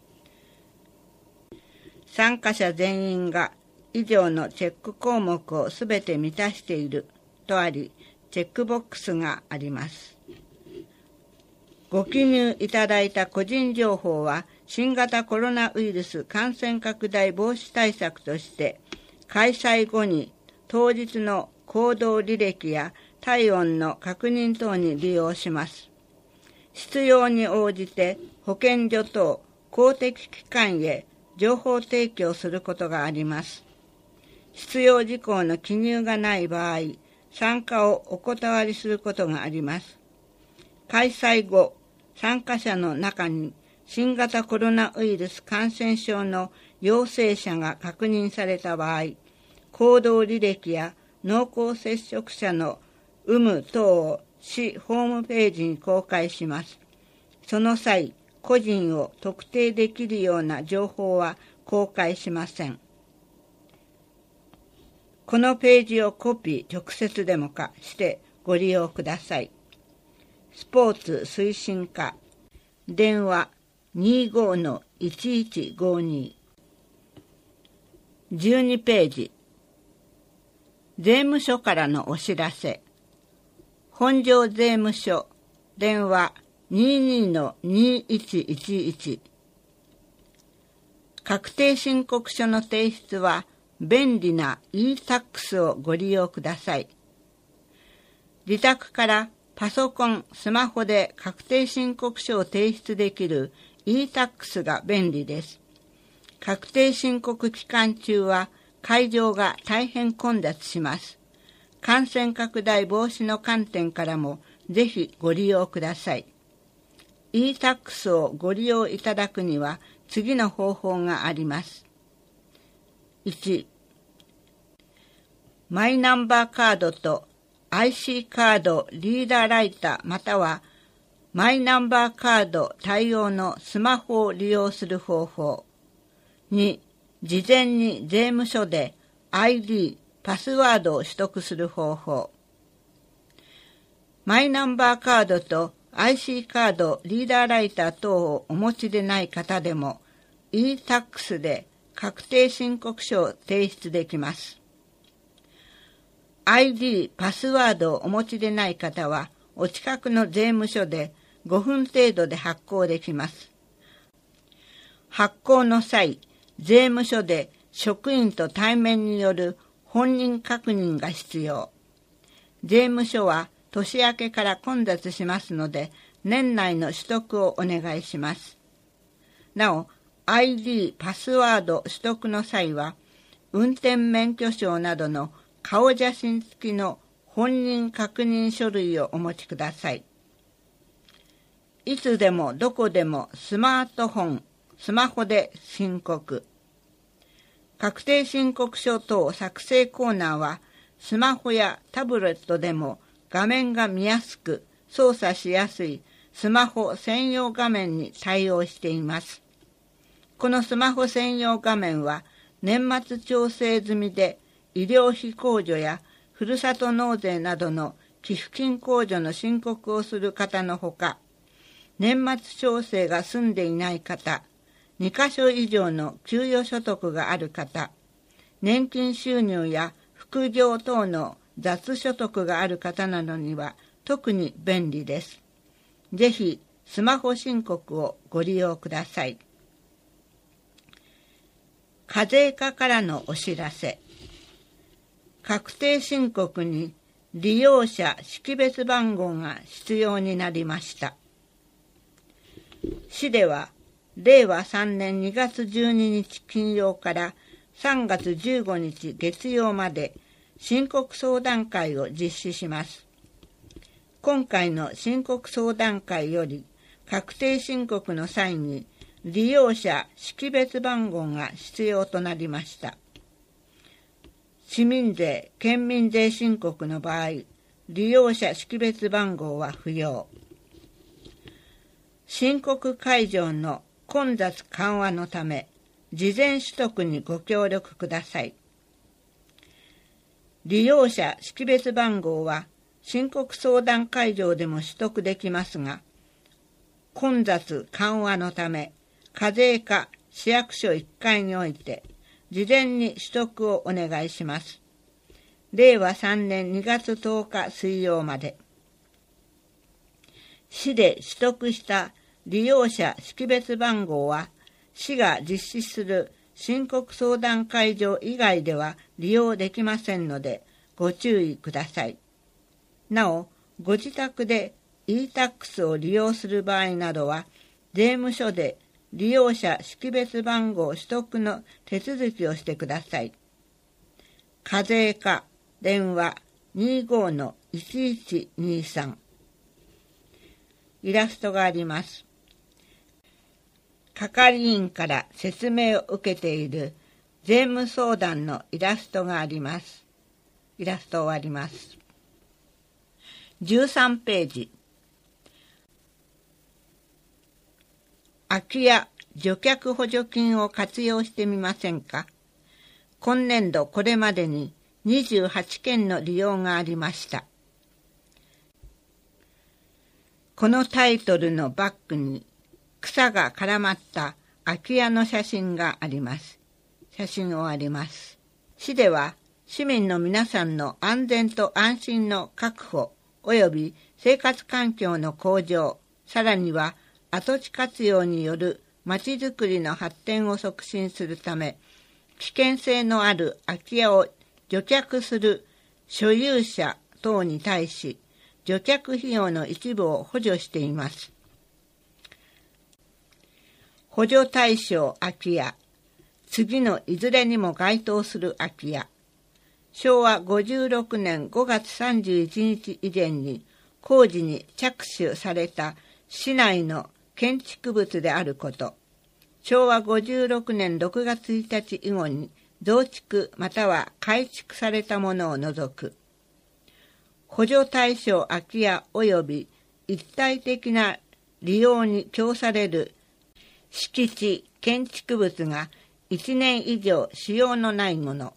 参加者全員が以上のチェック項目をすべて満たしているとあり、チェックボックスがあります。ご記入いただいた個人情報は、新型コロナウイルス感染拡大防止対策として、開催後に当日の行動履歴や体温の確認等に利用します。必要に応じて保健所等公的機関へ情報提供することがあります。必要事項の記入がない場合、参加をお断りすることがあります。開催後、参加者の中に新型コロナウイルス感染症の陽性者が確認された場合、行動履歴や濃厚接触者の有無等を市ホームページに公開します。その際、個人を特定できるような情報は公開しません。このページをコピー、直接デモ化してご利用ください。スポーツ推進課、電話 25-1152。12ページ。税務署からのお知らせ。本庄税務署、電話 22-2111。確定申告書の提出は便利な e-tax をご利用ください。自宅からパソコン、スマホで確定申告書を提出できる e-tax が便利です。確定申告期間中は会場が大変混雑します。感染拡大防止の観点からもぜひご利用ください。e-tax をご利用いただくには次の方法があります。1、マイナンバーカードと IC カードリーダーライターまたはマイナンバーカード対応のスマホを利用する方法。2、事前に税務署で ID、パスワードを取得する方法。マイナンバーカードと IC カード、リーダーライター等をお持ちでない方でも e-tax で確定申告書を提出できます。ID、パスワードをお持ちでない方はお近くの税務署で5分程度で発行できます。発行の際、税務署で職員と対面による本人確認が必要。税務署は年明けから混雑しますので、年内の取得をお願いします。なお、ID、パスワード取得の際は、運転免許証などの顔写真付きの本人確認書類をお持ちください。いつでもどこでもスマホで申告。確定申告書等作成コーナーは、スマホやタブレットでも画面が見やすく操作しやすいスマホ専用画面に対応しています。このスマホ専用画面は年末調整済みで医療費控除やふるさと納税などの寄付金控除の申告をする方のほか、年末調整が済んでいない方、2カ所以上の給与所得がある方、年金収入や副業等の雑所得がある方などには特に便利です。ぜひスマホ申告をご利用ください。課税課からのお知らせ。確定申告に利用者識別番号が必要になりました。市では令和3年2月12日金曜から3月15日月曜まで申告相談会を実施します。今回の申告相談会より確定申告の際に利用者識別番号が必要となりました。市民税、県民税申告の場合、利用者識別番号は不要。申告会場の混雑緩和のため、事前取得にご協力ください。利用者識別番号は申告相談会場でも取得できますが、混雑緩和のため、課税課市役所1階において、事前に取得をお願いします。令和3年2月10日水曜まで。市で取得した利用者識別番号は、市が実施する申告相談会場以外では利用できませんので、ご注意ください。なお、ご自宅で e-tax を利用する場合などは、税務署で利用者識別番号取得の手続きをしてください。課税課電話 25-1123 イラストがあります。係員から説明を受けている税務相談のイラストがあります。イラスト終わります。13ページ。空き家・除却補助金を活用してみませんか？今年度これまでに28件の利用がありました。このタイトルのバックに草が絡まった空き家の写真があります。写真終わります。市では市民の皆さんの安全と安心の確保及び生活環境の向上、さらには跡地活用によるまちづくりの発展を促進するため、危険性のある空き家を除却する所有者等に対し、除却費用の一部を補助しています。補助対象空き家、次のいずれにも該当する空き家、昭和56年5月31日以前に工事に着手された市内の建築物であること、昭和56年6月1日以後に増築または改築されたものを除く、補助対象空き家及び一体的な利用に供される敷地、建築物が1年以上使用のないもの、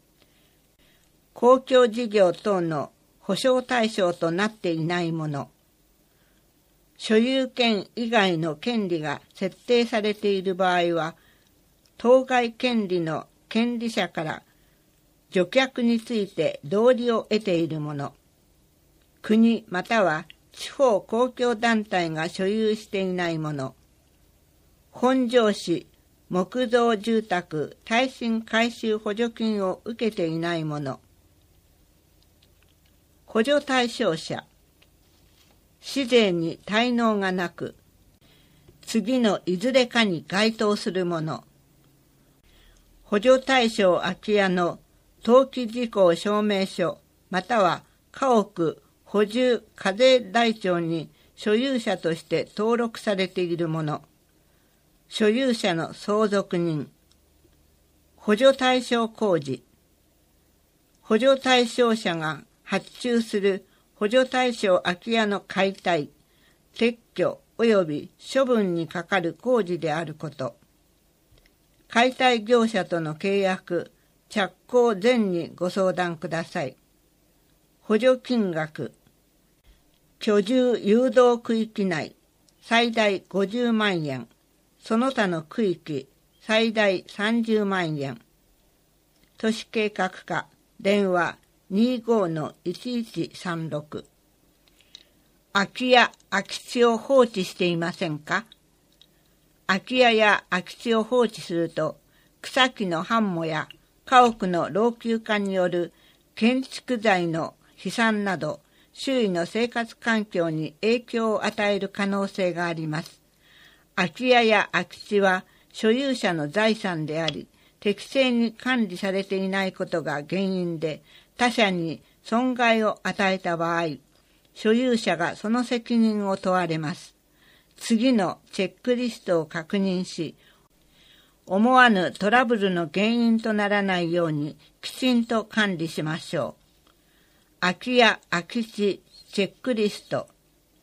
公共事業等の保障対象となっていないもの、所有権以外の権利が設定されている場合は、当該権利の権利者から除却について同意を得ているもの、国または地方公共団体が所有していないもの、本庄市木造住宅耐震改修補助金を受けていないもの、補助対象者、市税に滞納がなく、次のいずれかに該当するもの、補助対象空き家の登記事項証明書または家屋補充課税台帳に所有者として登録されているもの、所有者の相続人、補助対象工事、補助対象者が発注する補助対象空き家の解体、撤去及び処分にかかる工事であること、解体業者との契約、着工前にご相談ください。補助金額、居住誘導区域内最大50万円、その他の区域最大30万円。都市計画課、電話 25-1136。空き家・空き地を放置していませんか？空き家や空き地を放置すると、草木の繁茂や家屋の老朽化による建築材の飛散など、周囲の生活環境に影響を与える可能性があります。空き家や空き地は所有者の財産であり、適正に管理されていないことが原因で、他者に損害を与えた場合、所有者がその責任を問われます。次のチェックリストを確認し、思わぬトラブルの原因とならないようにきちんと管理しましょう。空き家・空き地チェックリスト。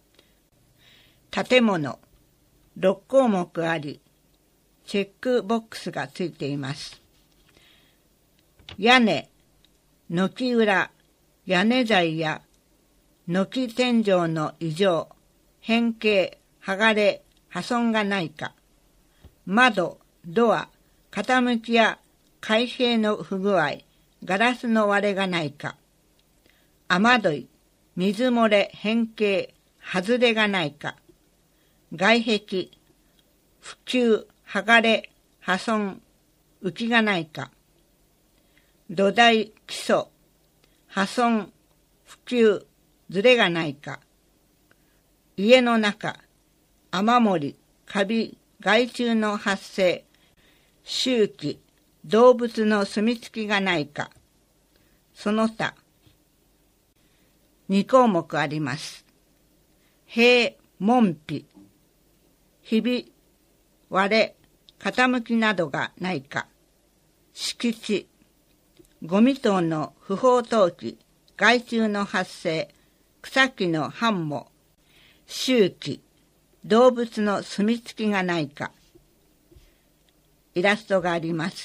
建物6項目あり、チェックボックスがついています。屋根、軒裏、屋根材や軒天井の異常、変形、剥がれ、破損がないか。窓、ドア、傾きや開閉の不具合、ガラスの割れがないか。雨どい、水漏れ、変形、外れがないか。外壁、腐朽、剥がれ、破損、浮きがないか。土台、基礎、破損、腐朽、ずれがないか。家の中、雨漏り、カビ、害虫の発生、臭気、動物の住み着きがないか。その他、2項目あります。塀、門扉、ひび、割れ、傾きなどがないか。敷地、ゴミ等の不法投棄、害虫の発生、草木の繁茂、臭気、動物の住み着きがないか。イラストがあります。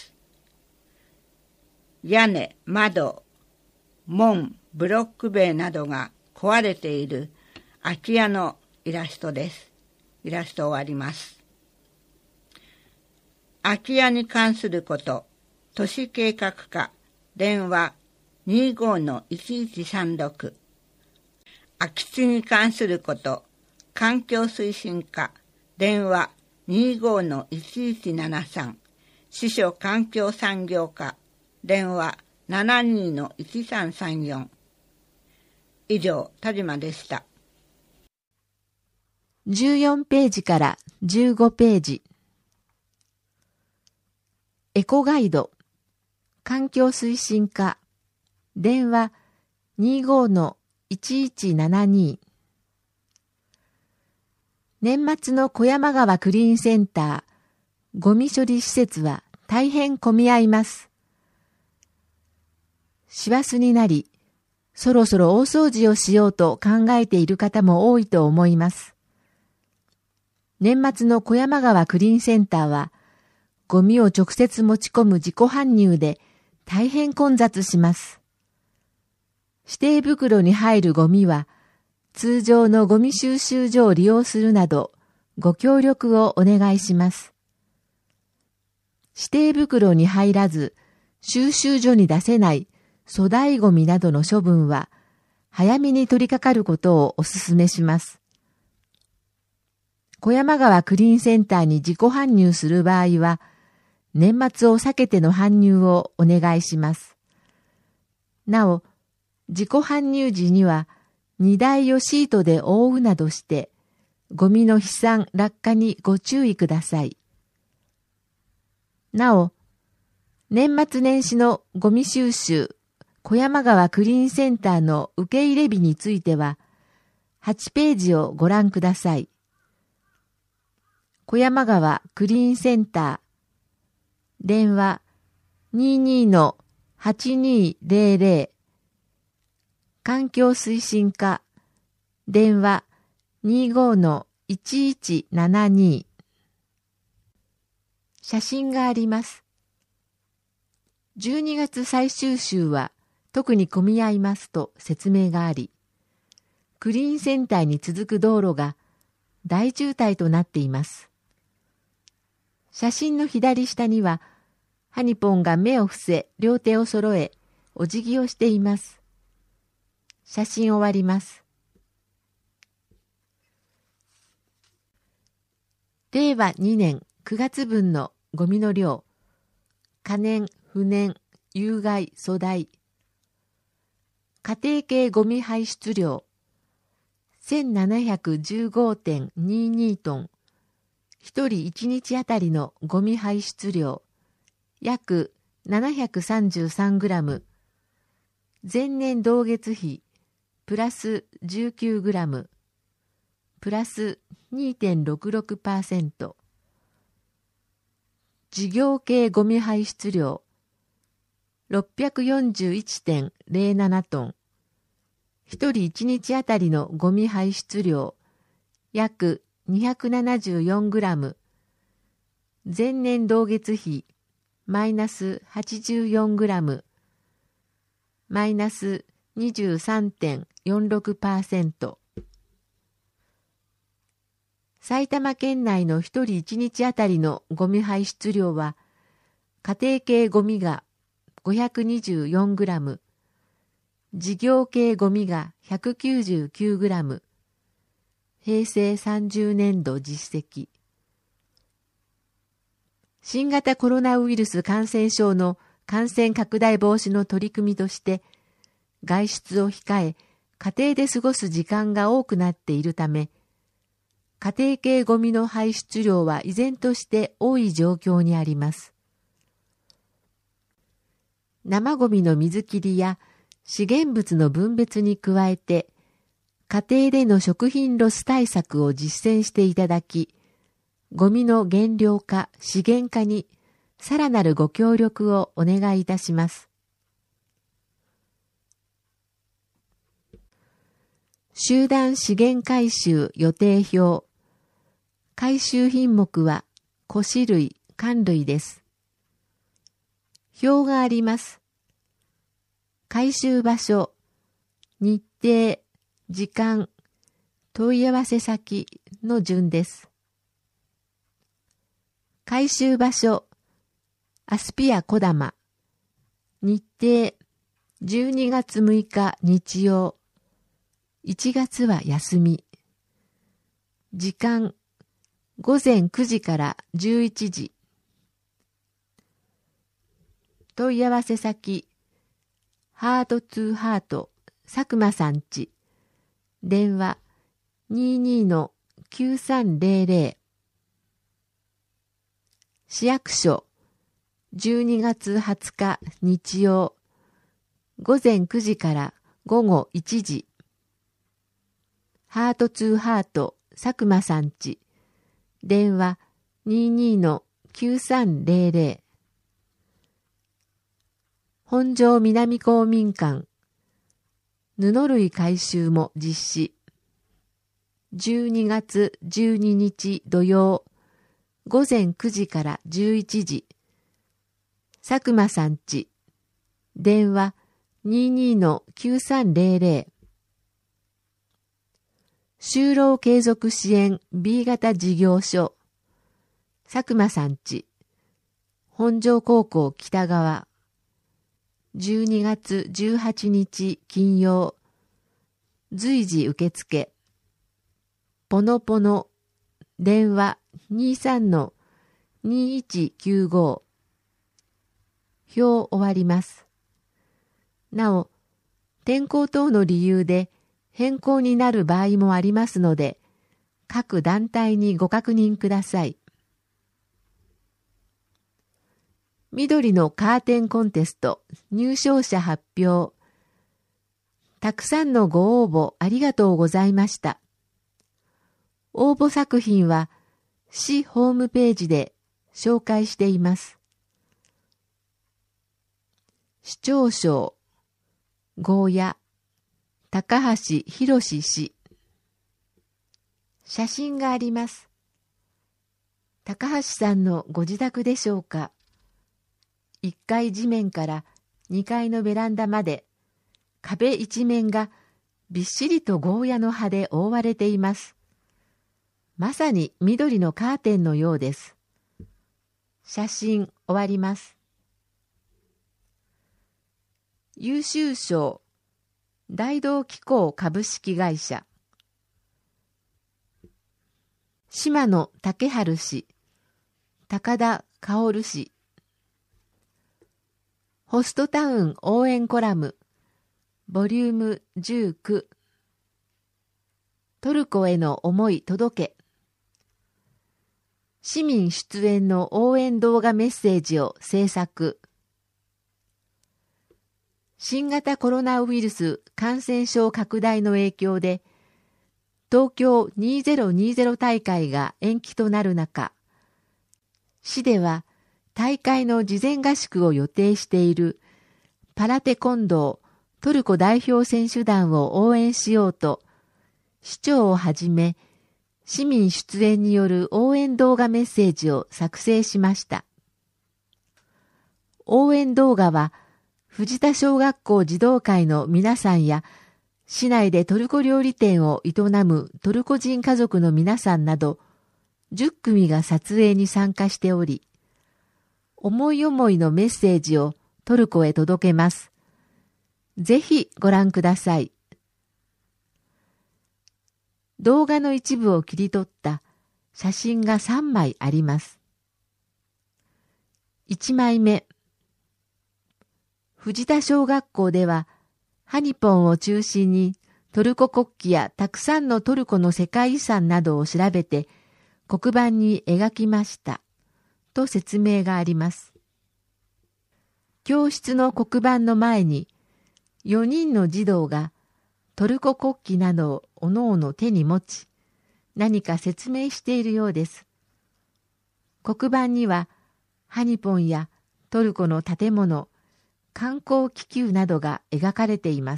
屋根、窓、門、ブロック塀などが壊れている空き家のイラストです。イラスト終わります。空き家に関すること、都市計画課、電話 25-1136。空き地に関すること、環境推進課、電話 25-1173。司書環境産業課、電話 72-1334。以上、田島でした。 14ページから15ページ。エコガイド、環境推進課、電話 25-1172。年末の小山川クリーンセンター、ゴミ処理施設は大変混み合います。師走になり、 そろそろ大掃除をしようと考えている方も多いと思います。年末の小山川クリーンセンターは、ゴミを直接持ち込む自己搬入で大変混雑します。指定袋に入るゴミは、通常のゴミ収集所を利用するなど、ご協力をお願いします。指定袋に入らず、収集所に出せない粗大ゴミなどの処分は、早めに取り掛かることをお勧めします。小山川クリーンセンターに自己搬入する場合は、年末を避けての搬入をお願いします。なお、自己搬入時には、荷台をシートで覆うなどして、ゴミの飛散・落下にご注意ください。なお、年末年始のゴミ収集、小山川クリーンセンターの受け入れ日については、8ページをご覧ください。小山川クリーンセンター、電話 22-8200、環境推進課、電話 25-1172。写真があります。12月最終週は特に混み合いますと説明があり、クリーンセンターに続く道路が大渋滞となっています。写真の左下には、ハニポンが目を伏せ、両手を揃え、お辞儀をしています。写真終わります。令和2年9月分のゴミの量、可燃、不燃、有害、粗大。家庭系ゴミ排出量、1715.22 トン。一人一日あたりのゴミ排出量、約733グラム。前年同月比、プラス19グラム。プラス 2.66%。事業系ゴミ排出量、641.07 トン。一人一日あたりのゴミ排出量、約274グラム。前年同月比、マイナス84グラム。マイナス 23.46%。埼玉県内の一人一日あたりのゴミ排出量は、家庭系ゴミが524グラム、事業系ゴミが199グラム、平成30年度実績。新型コロナウイルス感染症の感染拡大防止の取り組みとして、外出を控え、家庭で過ごす時間が多くなっているため、家庭系ゴミの排出量は依然として多い状況にあります。生ゴミの水切りや資源物の分別に加えて、家庭での食品ロス対策を実践していただき、ゴミの減量化、資源化にさらなるご協力をお願いいたします。集団資源回収予定表。回収品目は古紙類、缶類です。表があります。回収場所、日程、時間、問い合わせ先の順です。回収場所、アスピア小玉。日程、12月6日日曜。1月は休み。時間、午前9時から11時。問い合わせ先、ハートトゥーハート、佐久間さんち。電話、22-9300。市役所、12月20日日曜。午前9時から午後1時。ハートトゥーハート、佐久間さんち。電話 22-9300。本庄南公民館。 布類回収も実施。12月12日土曜、午前9時から11時。佐久間さんち。電話 22-9300。就労継続支援 B 型事業所。佐久間さんち。本庄高校北側。12月18日金曜。随時受付。ポノポノ。電話 23-2195。表終わります。なお、天候等の理由で変更になる場合もありますので、各団体にご確認ください。緑のカーテンコンテスト入賞者発表。たくさんのご応募ありがとうございました。応募作品は市ホームページで紹介しています。市長賞、ゴーヤ、高橋博氏。写真があります。高橋さんのご自宅でしょうか。1階地面から2階のベランダまで壁一面がびっしりとゴーヤの葉で覆われています。まさに緑のカーテンのようです。写真終わります。優秀賞、大同機構株式会社。島野武春氏、高田薫氏。ホストタウン応援コラム、ボリューム19。トルコへの思い届け。市民出演の応援動画メッセージを制作。新型コロナウイルス感染症拡大の影響で、東京2020大会が延期となる中、市では大会の事前合宿を予定しているパラテコンドートルコ代表選手団を応援しようと、市長をはじめ市民出演による応援動画メッセージを作成しました。応援動画は藤田小学校児童会の皆さんや市内でトルコ料理店を営むトルコ人家族の皆さんなど10組が撮影に参加しており、思い思いのメッセージをトルコへ届けます。ぜひご覧ください。動画の一部を切り取った写真が3枚あります。1枚目。藤田小学校では、ハニポンを中心にトルコ国旗やたくさんのトルコの世界遺産などを調べて黒板に描きました。と説明があります。教室の黒板の前に4人の児童がトルコ国旗などをおのおの手に持ち、何か説明しているようです。黒板にはハニポンやトルコの建物、観光気球などが描かれています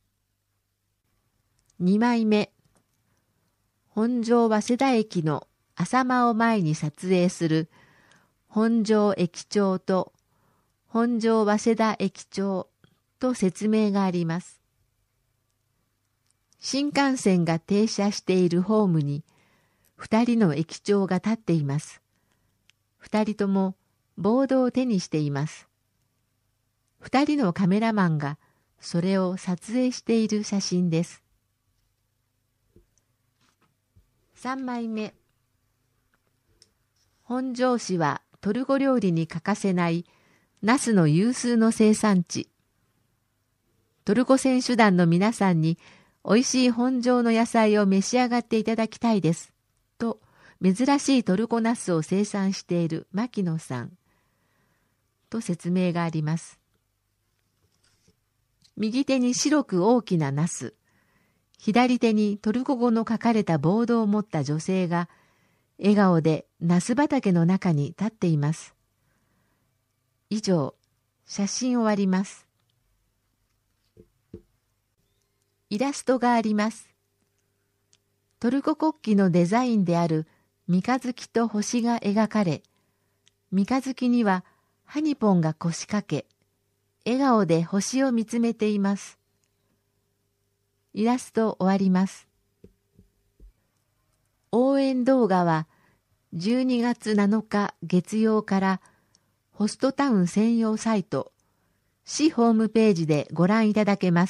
。2枚目。本庄早稲田駅の朝間を前に撮影する本庄駅長と本庄早稲田駅長と説明があります。新幹線が停車しているホームに2人の駅長が立っています。2人ともボードを手にしています。2人のカメラマンがそれを撮影している写真です。3枚目。本庄市はトルコ料理に欠かせないナスの有数の生産地。トルコ選手団の皆さんに美味しい本庄の野菜を召し上がっていただきたいです。と、珍しいトルコナスを生産している牧野さん。と説明があります。右手に白く大きなナス、左手にトルコ語の書かれたボードを持った女性が、笑顔でナス畑の中に立っています。以上、写真終わります。 イラストがあります。トルコ国旗のデザインである三日月と星が描かれ、三日月にはハニポンが腰掛け、笑顔で星を見つめています。イラスト終わります。応援動画は12月7日月曜からホストタウン専用サイト、市ホームページでご覧いただけます。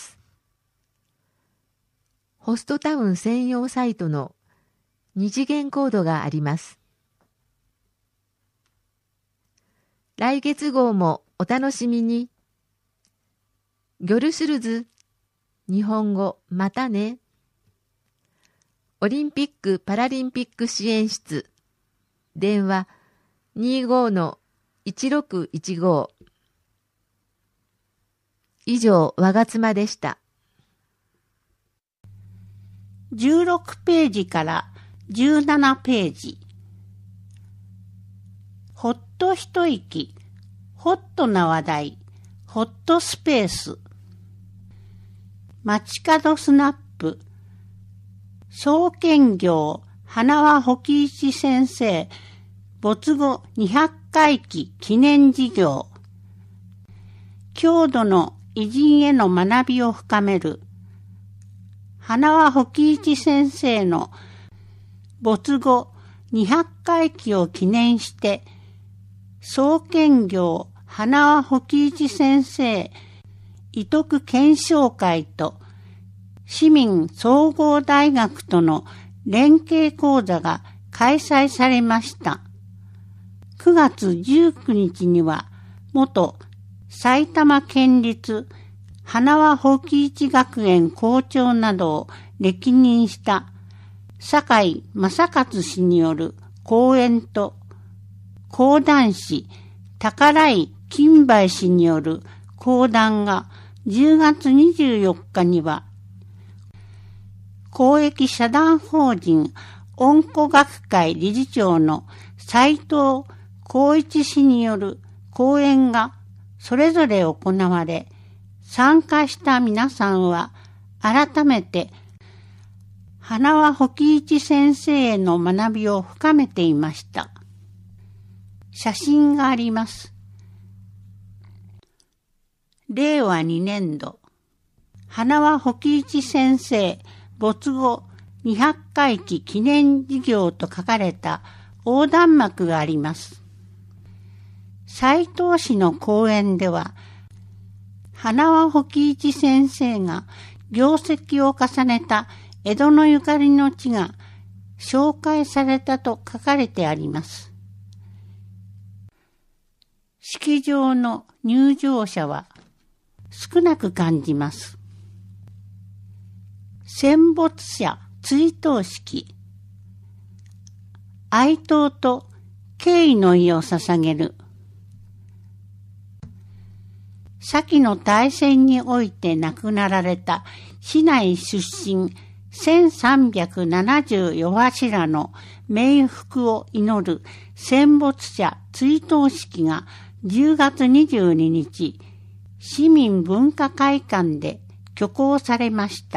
ホストタウン専用サイトの2次元コードがあります。来月号もお楽しみに。ギョルスルズ、日本語またね。オリンピック・パラリンピック支援室、電話 25-1615。以上、わがつまでした。 16ページから17ページ。ほっと一息、ホットな話題、ホットスペース。街角スナップ、証券業、花輪保喜一先生、没後200回忌記念事業。郷土の偉人への学びを深める。花輪保喜一先生の没後200回忌を記念して、創建業花輪保喜一先生遺徳検証会と市民総合大学との連携講座が開催されました。9月19日には元埼玉県立花輪保喜一学園校長などを歴任した酒井正勝氏による講演と講談師宝井金梅氏による講談が10月24日には公益社団法人恩古学会理事長の斉藤浩一氏による講演がそれぞれ行われ、参加した皆さんは改めて花輪保喜一先生への学びを深めていました。写真があります。令和2年度花輪保喜一先生没後200回忌記念事業と書かれた横断幕があります。斉藤氏の講演では、花輪保喜一先生が業績を重ねた江戸のゆかりの地が紹介されたと書かれてあります。式場の入場者は少なく感じます。戦没者追悼式、哀悼と敬意の意を捧げる。先の大戦において亡くなられた市内出身1374柱の冥福を祈る戦没者追悼式が10月22日、市民文化会館で挙行されました。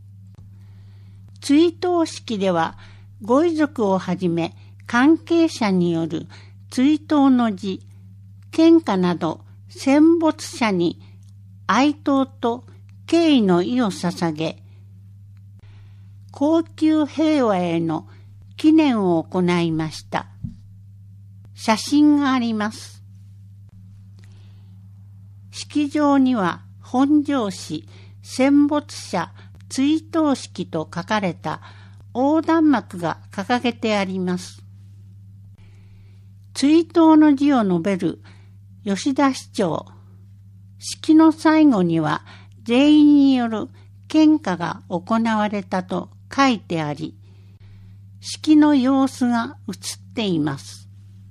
追悼式では、ご遺族をはじめ関係者による追悼の辞、献花など戦没者に哀悼と敬意の意を捧げ、恒久平和への祈念を行いました。写真があります。式場には本庄市戦没者追悼式と書かれた横断幕が掲げてあります。追悼の辞を述べる吉田市長。式の最後には全員による献花が行われたと書いてあり、式の様子が映っています。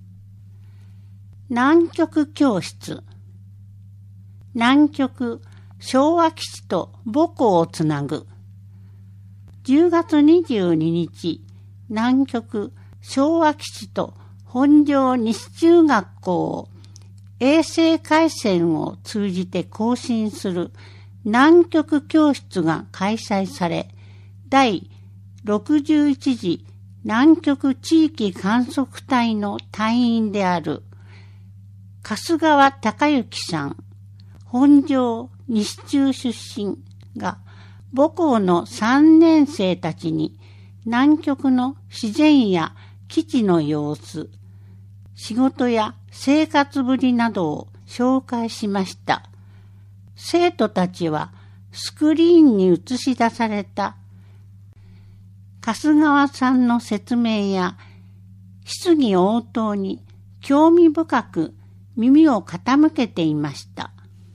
南極教室。南極昭和基地と母校をつなぐ。10月22日、南極昭和基地と本庄西中学校を衛星回線を通じて更新する南極教室が開催され、第61次南極地域観測隊の隊員である春川隆之さん、本庄西中出身が母校の3年生たちに南極の自然や基地の様子、仕事や生活ぶりなどを紹介しました。生徒たちはスクリーンに映し出された春川さんの説明や質疑応答に興味深く耳を傾けていました。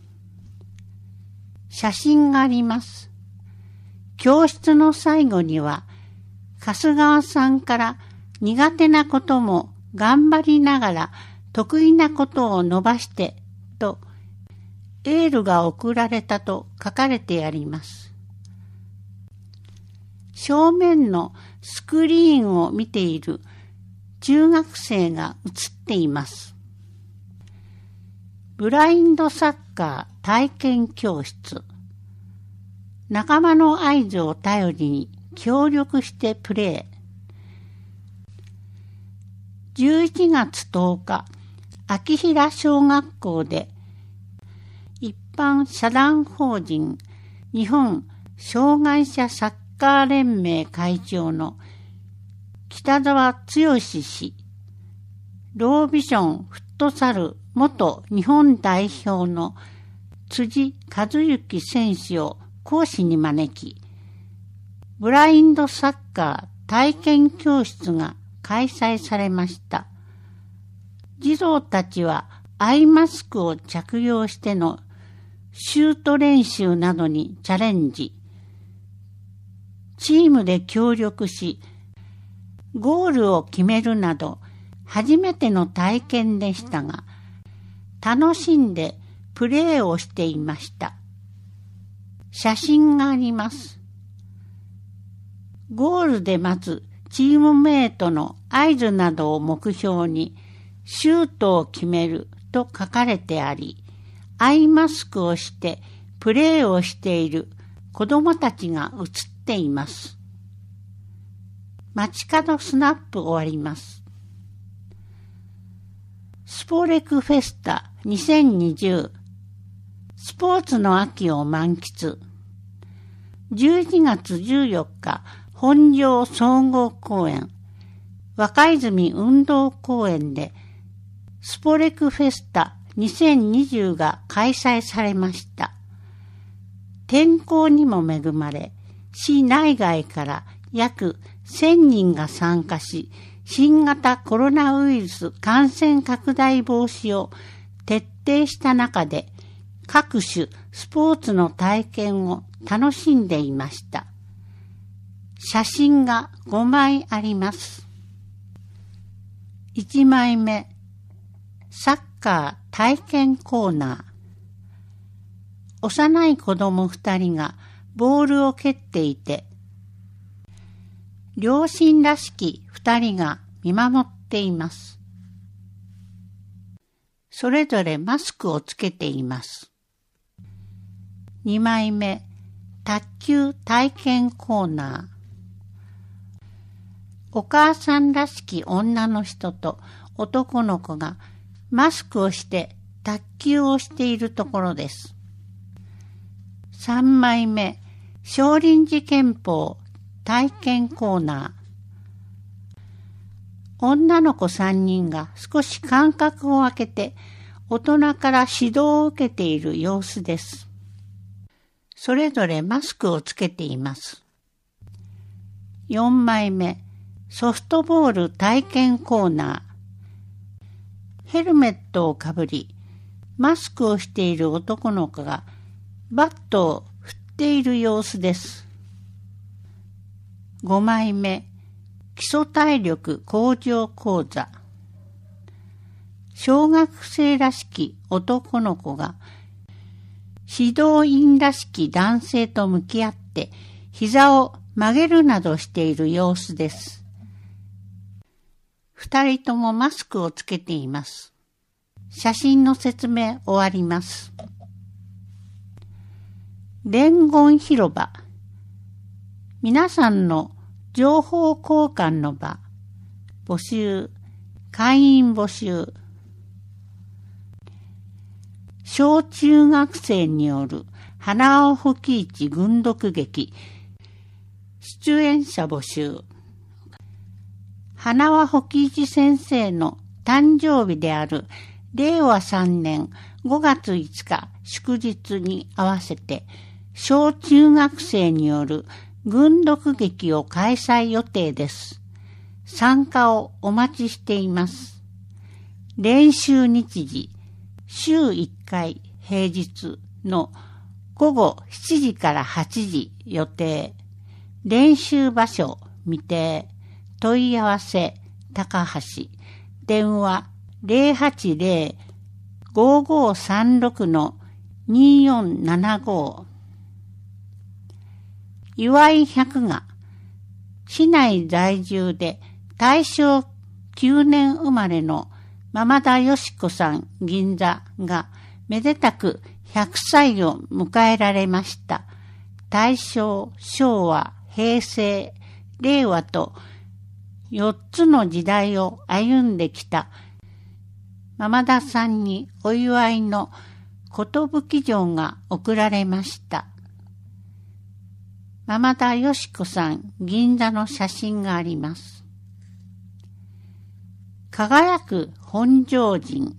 写真があります。教室の最後には春川さんから苦手なことも頑張りながら得意なことを伸ばしてとエールが送られたと書かれてあります。正面のスクリーンを見ている中学生が写っています。ブラインドサッカー体験教室。仲間の合図を頼りに協力してプレー。11月10日、秋平小学校で一般社団法人日本障害者サッカー連盟会長の北澤剛氏、ロービジョンフットサル元日本代表の辻和幸選手を講師に招き、ブラインドサッカー体験教室が開催されました。児童たちはアイマスクを着用してのシュート練習などにチャレンジ。チームで協力し、ゴールを決めるなど初めての体験でしたが、楽しんでプレーをしていました。写真があります。ゴールで待つチームメイトの合図などを目標にシュートを決めると書かれてあり、アイマスクをしてプレーをしている子どもたちが写っています。街角スナップ終わります。スポレクフェスタ2020、スポーツの秋を満喫。11月14日、本庄総合公園、若泉運動公園でスポレクフェスタ2020が開催されました。天候にも恵まれ、市内外から約1000人が参加し、新型コロナウイルス感染拡大防止を徹底した中で、各種スポーツの体験を楽しんでいました。写真が5枚あります。1枚目、サッカー体験コーナー。幼い子供2人がボールを蹴っていて、両親らしき2人が見守っています。それぞれマスクをつけています。2枚目、卓球体験コーナー。お母さんらしき女の人と男の子がマスクをして卓球をしているところです。3枚目、少林寺拳法体験コーナー。女の子3人が少し間隔を空けて大人から指導を受けている様子です。それぞれマスクをつけています。4枚目、ソフトボール体験コーナー。ヘルメットをかぶり、マスクをしている男の子がバットを振っている様子です。5枚目、基礎体力向上講座。小学生らしき男の子が指導員らしき男性と向き合って膝を曲げるなどしている様子です。2人ともマスクをつけています。写真の説明終わります。 伝言広場、皆さんの情報交換の場、募集、会員募集、小中学生による花尾吹き市群読劇、出演者募集、花輪吹き市先生の誕生日である令和3年5月5日祝日に合わせて、小中学生による群読劇を開催予定です。参加をお待ちしています。練習日時、週1回平日の午後7時から8時予定。練習場所未定。問い合わせ高橋。電話080-5536-2475。岩井百が市内在住で大正9年生まれの間田よし子さん銀座がめでたく100歳を迎えられました。大正、昭和、平成、令和と4つの時代を歩んできた間田さんにお祝いの寿状が贈られました。間田よし子さん銀座の写真があります。輝く本庄人。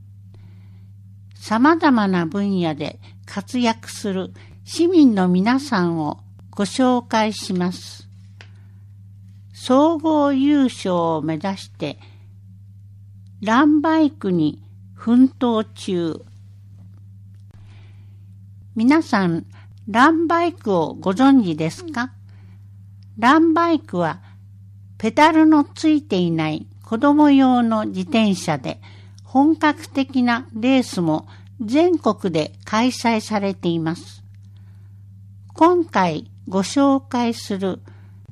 様々な分野で活躍する市民の皆さんをご紹介します。総合優勝を目指してランバイクに奮闘中。皆さん、ランバイクをご存知ですか？ランバイクはペダルのついていない子供用の自転車で、本格的なレースも全国で開催されています。今回ご紹介する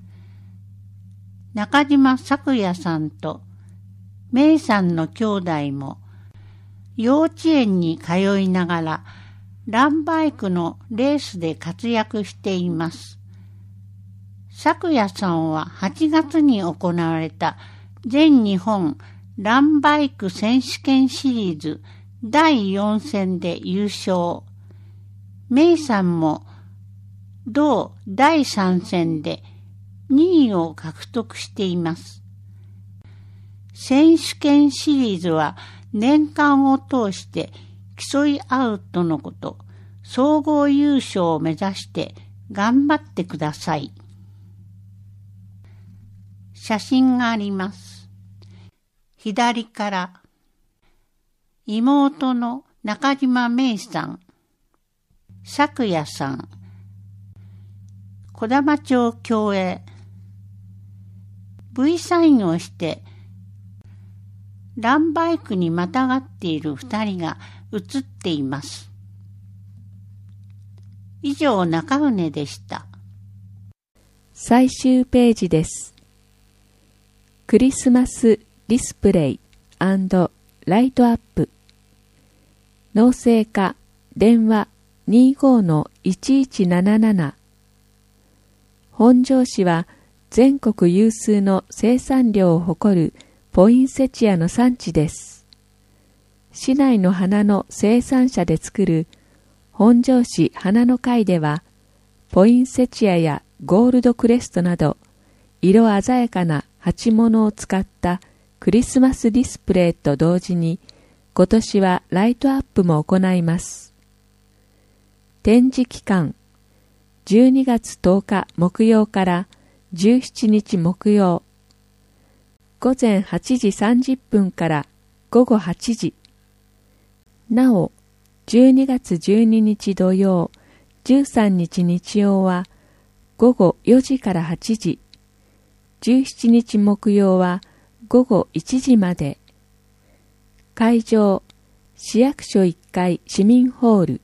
中島咲也さんと芽衣さんの兄弟も幼稚園に通いながらランバイクのレースで活躍しています。咲也さんは8月に行われた全日本ランバイク選手権シリーズ第4戦で優勝。芽衣さんも同第3戦で2位を獲得しています。選手権シリーズは年間を通して競い合うとのこと。総合優勝を目指して頑張ってください。写真があります。左から妹の中島芽衣さん、咲也さん、児玉町競泳 V サインをしてランバイクにまたがっている2人が写っています。以上、中船でした。 最終ページです。クリスマスディスプレイ&ライトアップ。農政課電話 25-1177。本庄市は全国有数の生産量を誇るポインセチアの産地です。市内の花の生産者で作る本庄市花の会では、ポインセチアやゴールドクレストなど、色鮮やかな鉢物を使ったクリスマスディスプレイと同時に、今年はライトアップも行います。展示期間、12月10日木曜から17日木曜、午前8時30分から午後8時。なお、12月12日土曜、13日日曜は午後4時から8時、17日木曜は午後1時まで。会場、市役所1階市民ホール。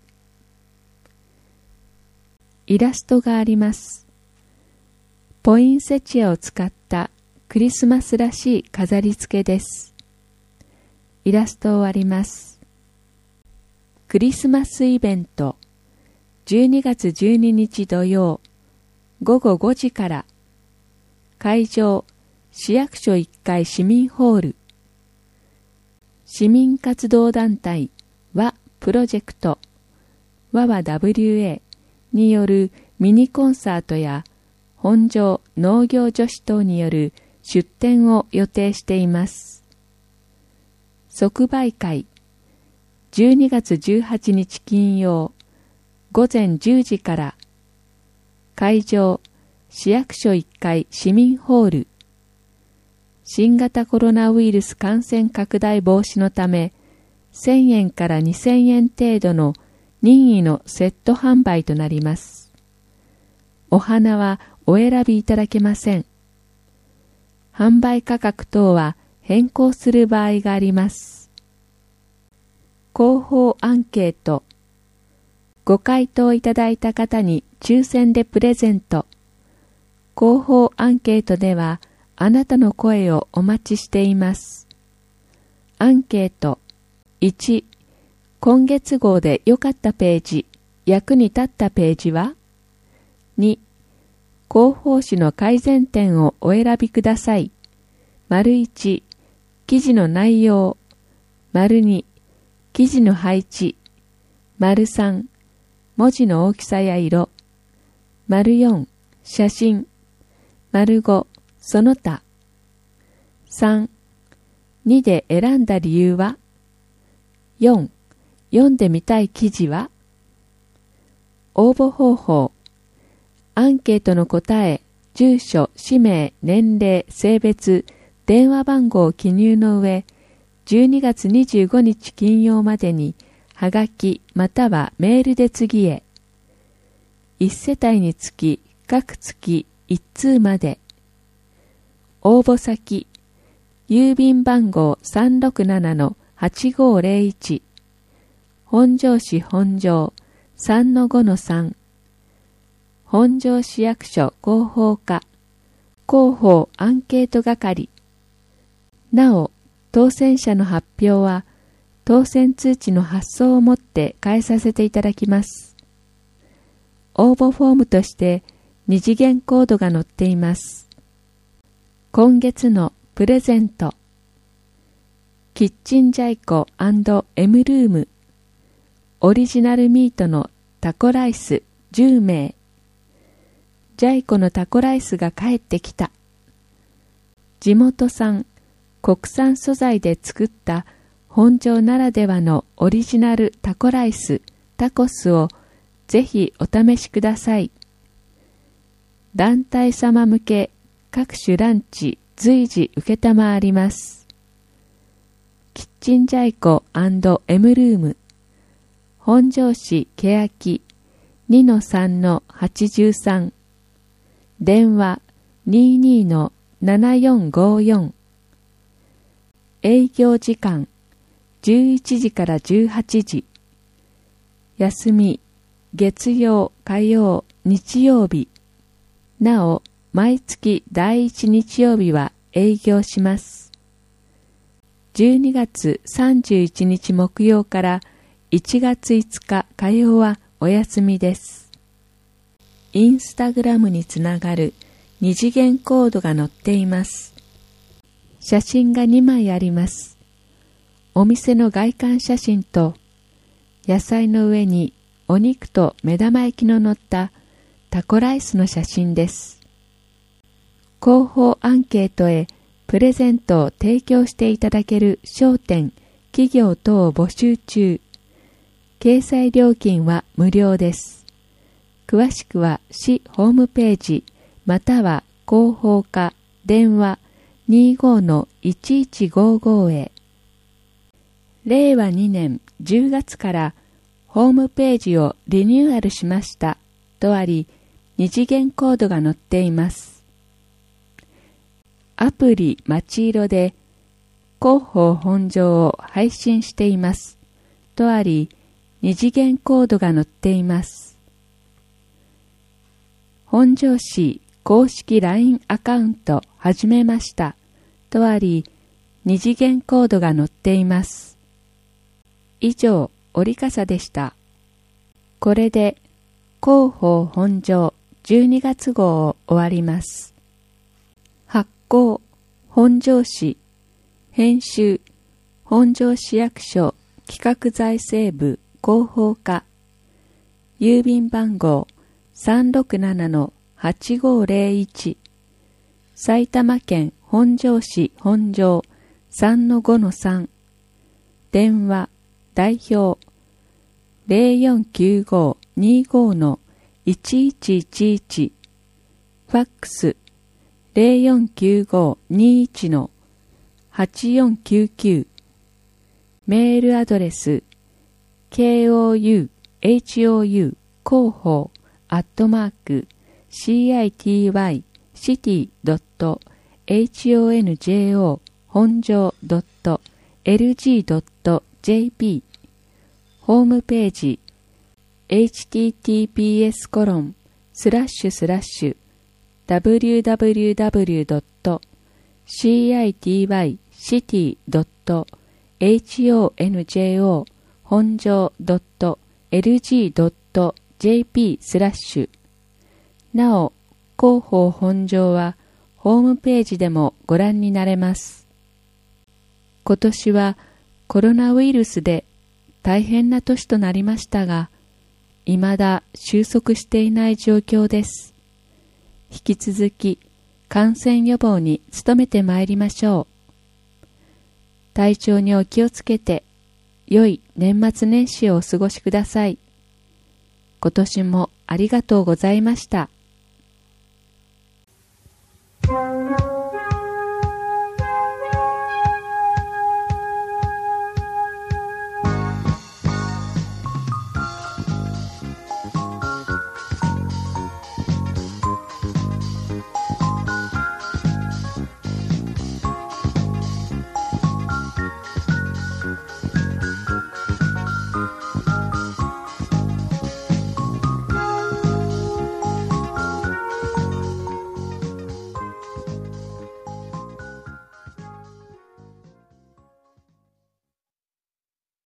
イラストがあります。ポインセチアを使ったクリスマスらしい飾り付けです。イラストを割ります。クリスマスイベント 12月12日土曜午後5時から、会場市役所1階市民ホール、市民活動団体和プロジェクト和は WA によるミニコンサートや本庄農業女子等による出展を予定しています。即売会12月18日金曜午前10時から、会場市役所1階市民ホール、新型コロナウイルス感染拡大防止のため1000円から2000円程度の任意のセット販売となります。お花はお選びいただけません。販売価格等は変更する場合があります。広報アンケート。ご回答いただいた方に抽選でプレゼント。広報アンケートではあなたの声をお待ちしています。アンケート。1、今月号で良かったページ、役に立ったページは？ 2、広報誌の改善点をお選びください。1、記事の内容。2、記事の配置。3、文字の大きさや色。4、写真。5、その他。3、2で選んだ理由は？ 4、読んでみたい記事は？応募方法。アンケートの答え、住所、氏名、年齢、性別、電話番号を記入の上、12月25日金曜までに、はがきまたはメールで次へ。1世帯につき、各月1通まで。応募先、郵便番号 367-8501、本庄市本庄 3-5-3、本庄市役所広報課、広報アンケート係。なお、当選者の発表は、当選通知の発送をもって返させていただきます。応募フォームとして2次元コードが載っています。今月のプレゼント。キッチンジャイコ&エムルーム。オリジナルミートのタコライス10名。ジャイコのタコライスが帰ってきた。地元産、国産素材で作った本庄ならではのオリジナルタコライス、タコスをぜひお試しください。団体様向け各種ランチ随時受けたまわります。キッチンジャイコ&エムルーム、本庄市欅 2-3-83、電話 22-7454、営業時間11時から18時、休み月曜、火曜、日曜日。なお、毎月第1日曜日は営業します。12月31日木曜から1月5日火曜はお休みです。インスタグラムにつながる2次元コードが載っています。写真が2枚あります。お店の外観写真と、野菜の上にお肉と目玉焼きの乗ったタコライスの写真です。広報アンケートへプレゼントを提供していただける商店、企業等を募集中。掲載料金は無料です。詳しくは市ホームページまたは広報課電話 25-1155 へ。令和2年10月からホームページをリニューアルしましたとあり、2次元コードが載っています。アプリまちいろで広報本庄を配信していますとあり、2次元コードが載っています。本庄市公式 LINE アカウント始めましたとあり、2次元コードが載っています。以上、折笠でした。これで広報本庄12月号を終わります。発行本庄市、編集本庄市役所企画財政部広報課、郵便番号 367-8501、埼玉県本庄市本庄 3-5-3、電話代表 0495-25-1111、ファックス 0495-21-8499、メールアドレス kouhou 広報@city.honjo 本庄 .lg.jp、 ホームページ https://www.citycity.honjo 本庄 .lg.jp/。なお、広報本庄はホームページでもご覧になれます。今年はコロナウイルスで大変な年となりましたが、未だ収束していない状況です。引き続き感染予防に努めてまいりましょう。体調にお気をつけて、良い年末年始をお過ごしください。今年もありがとうございました。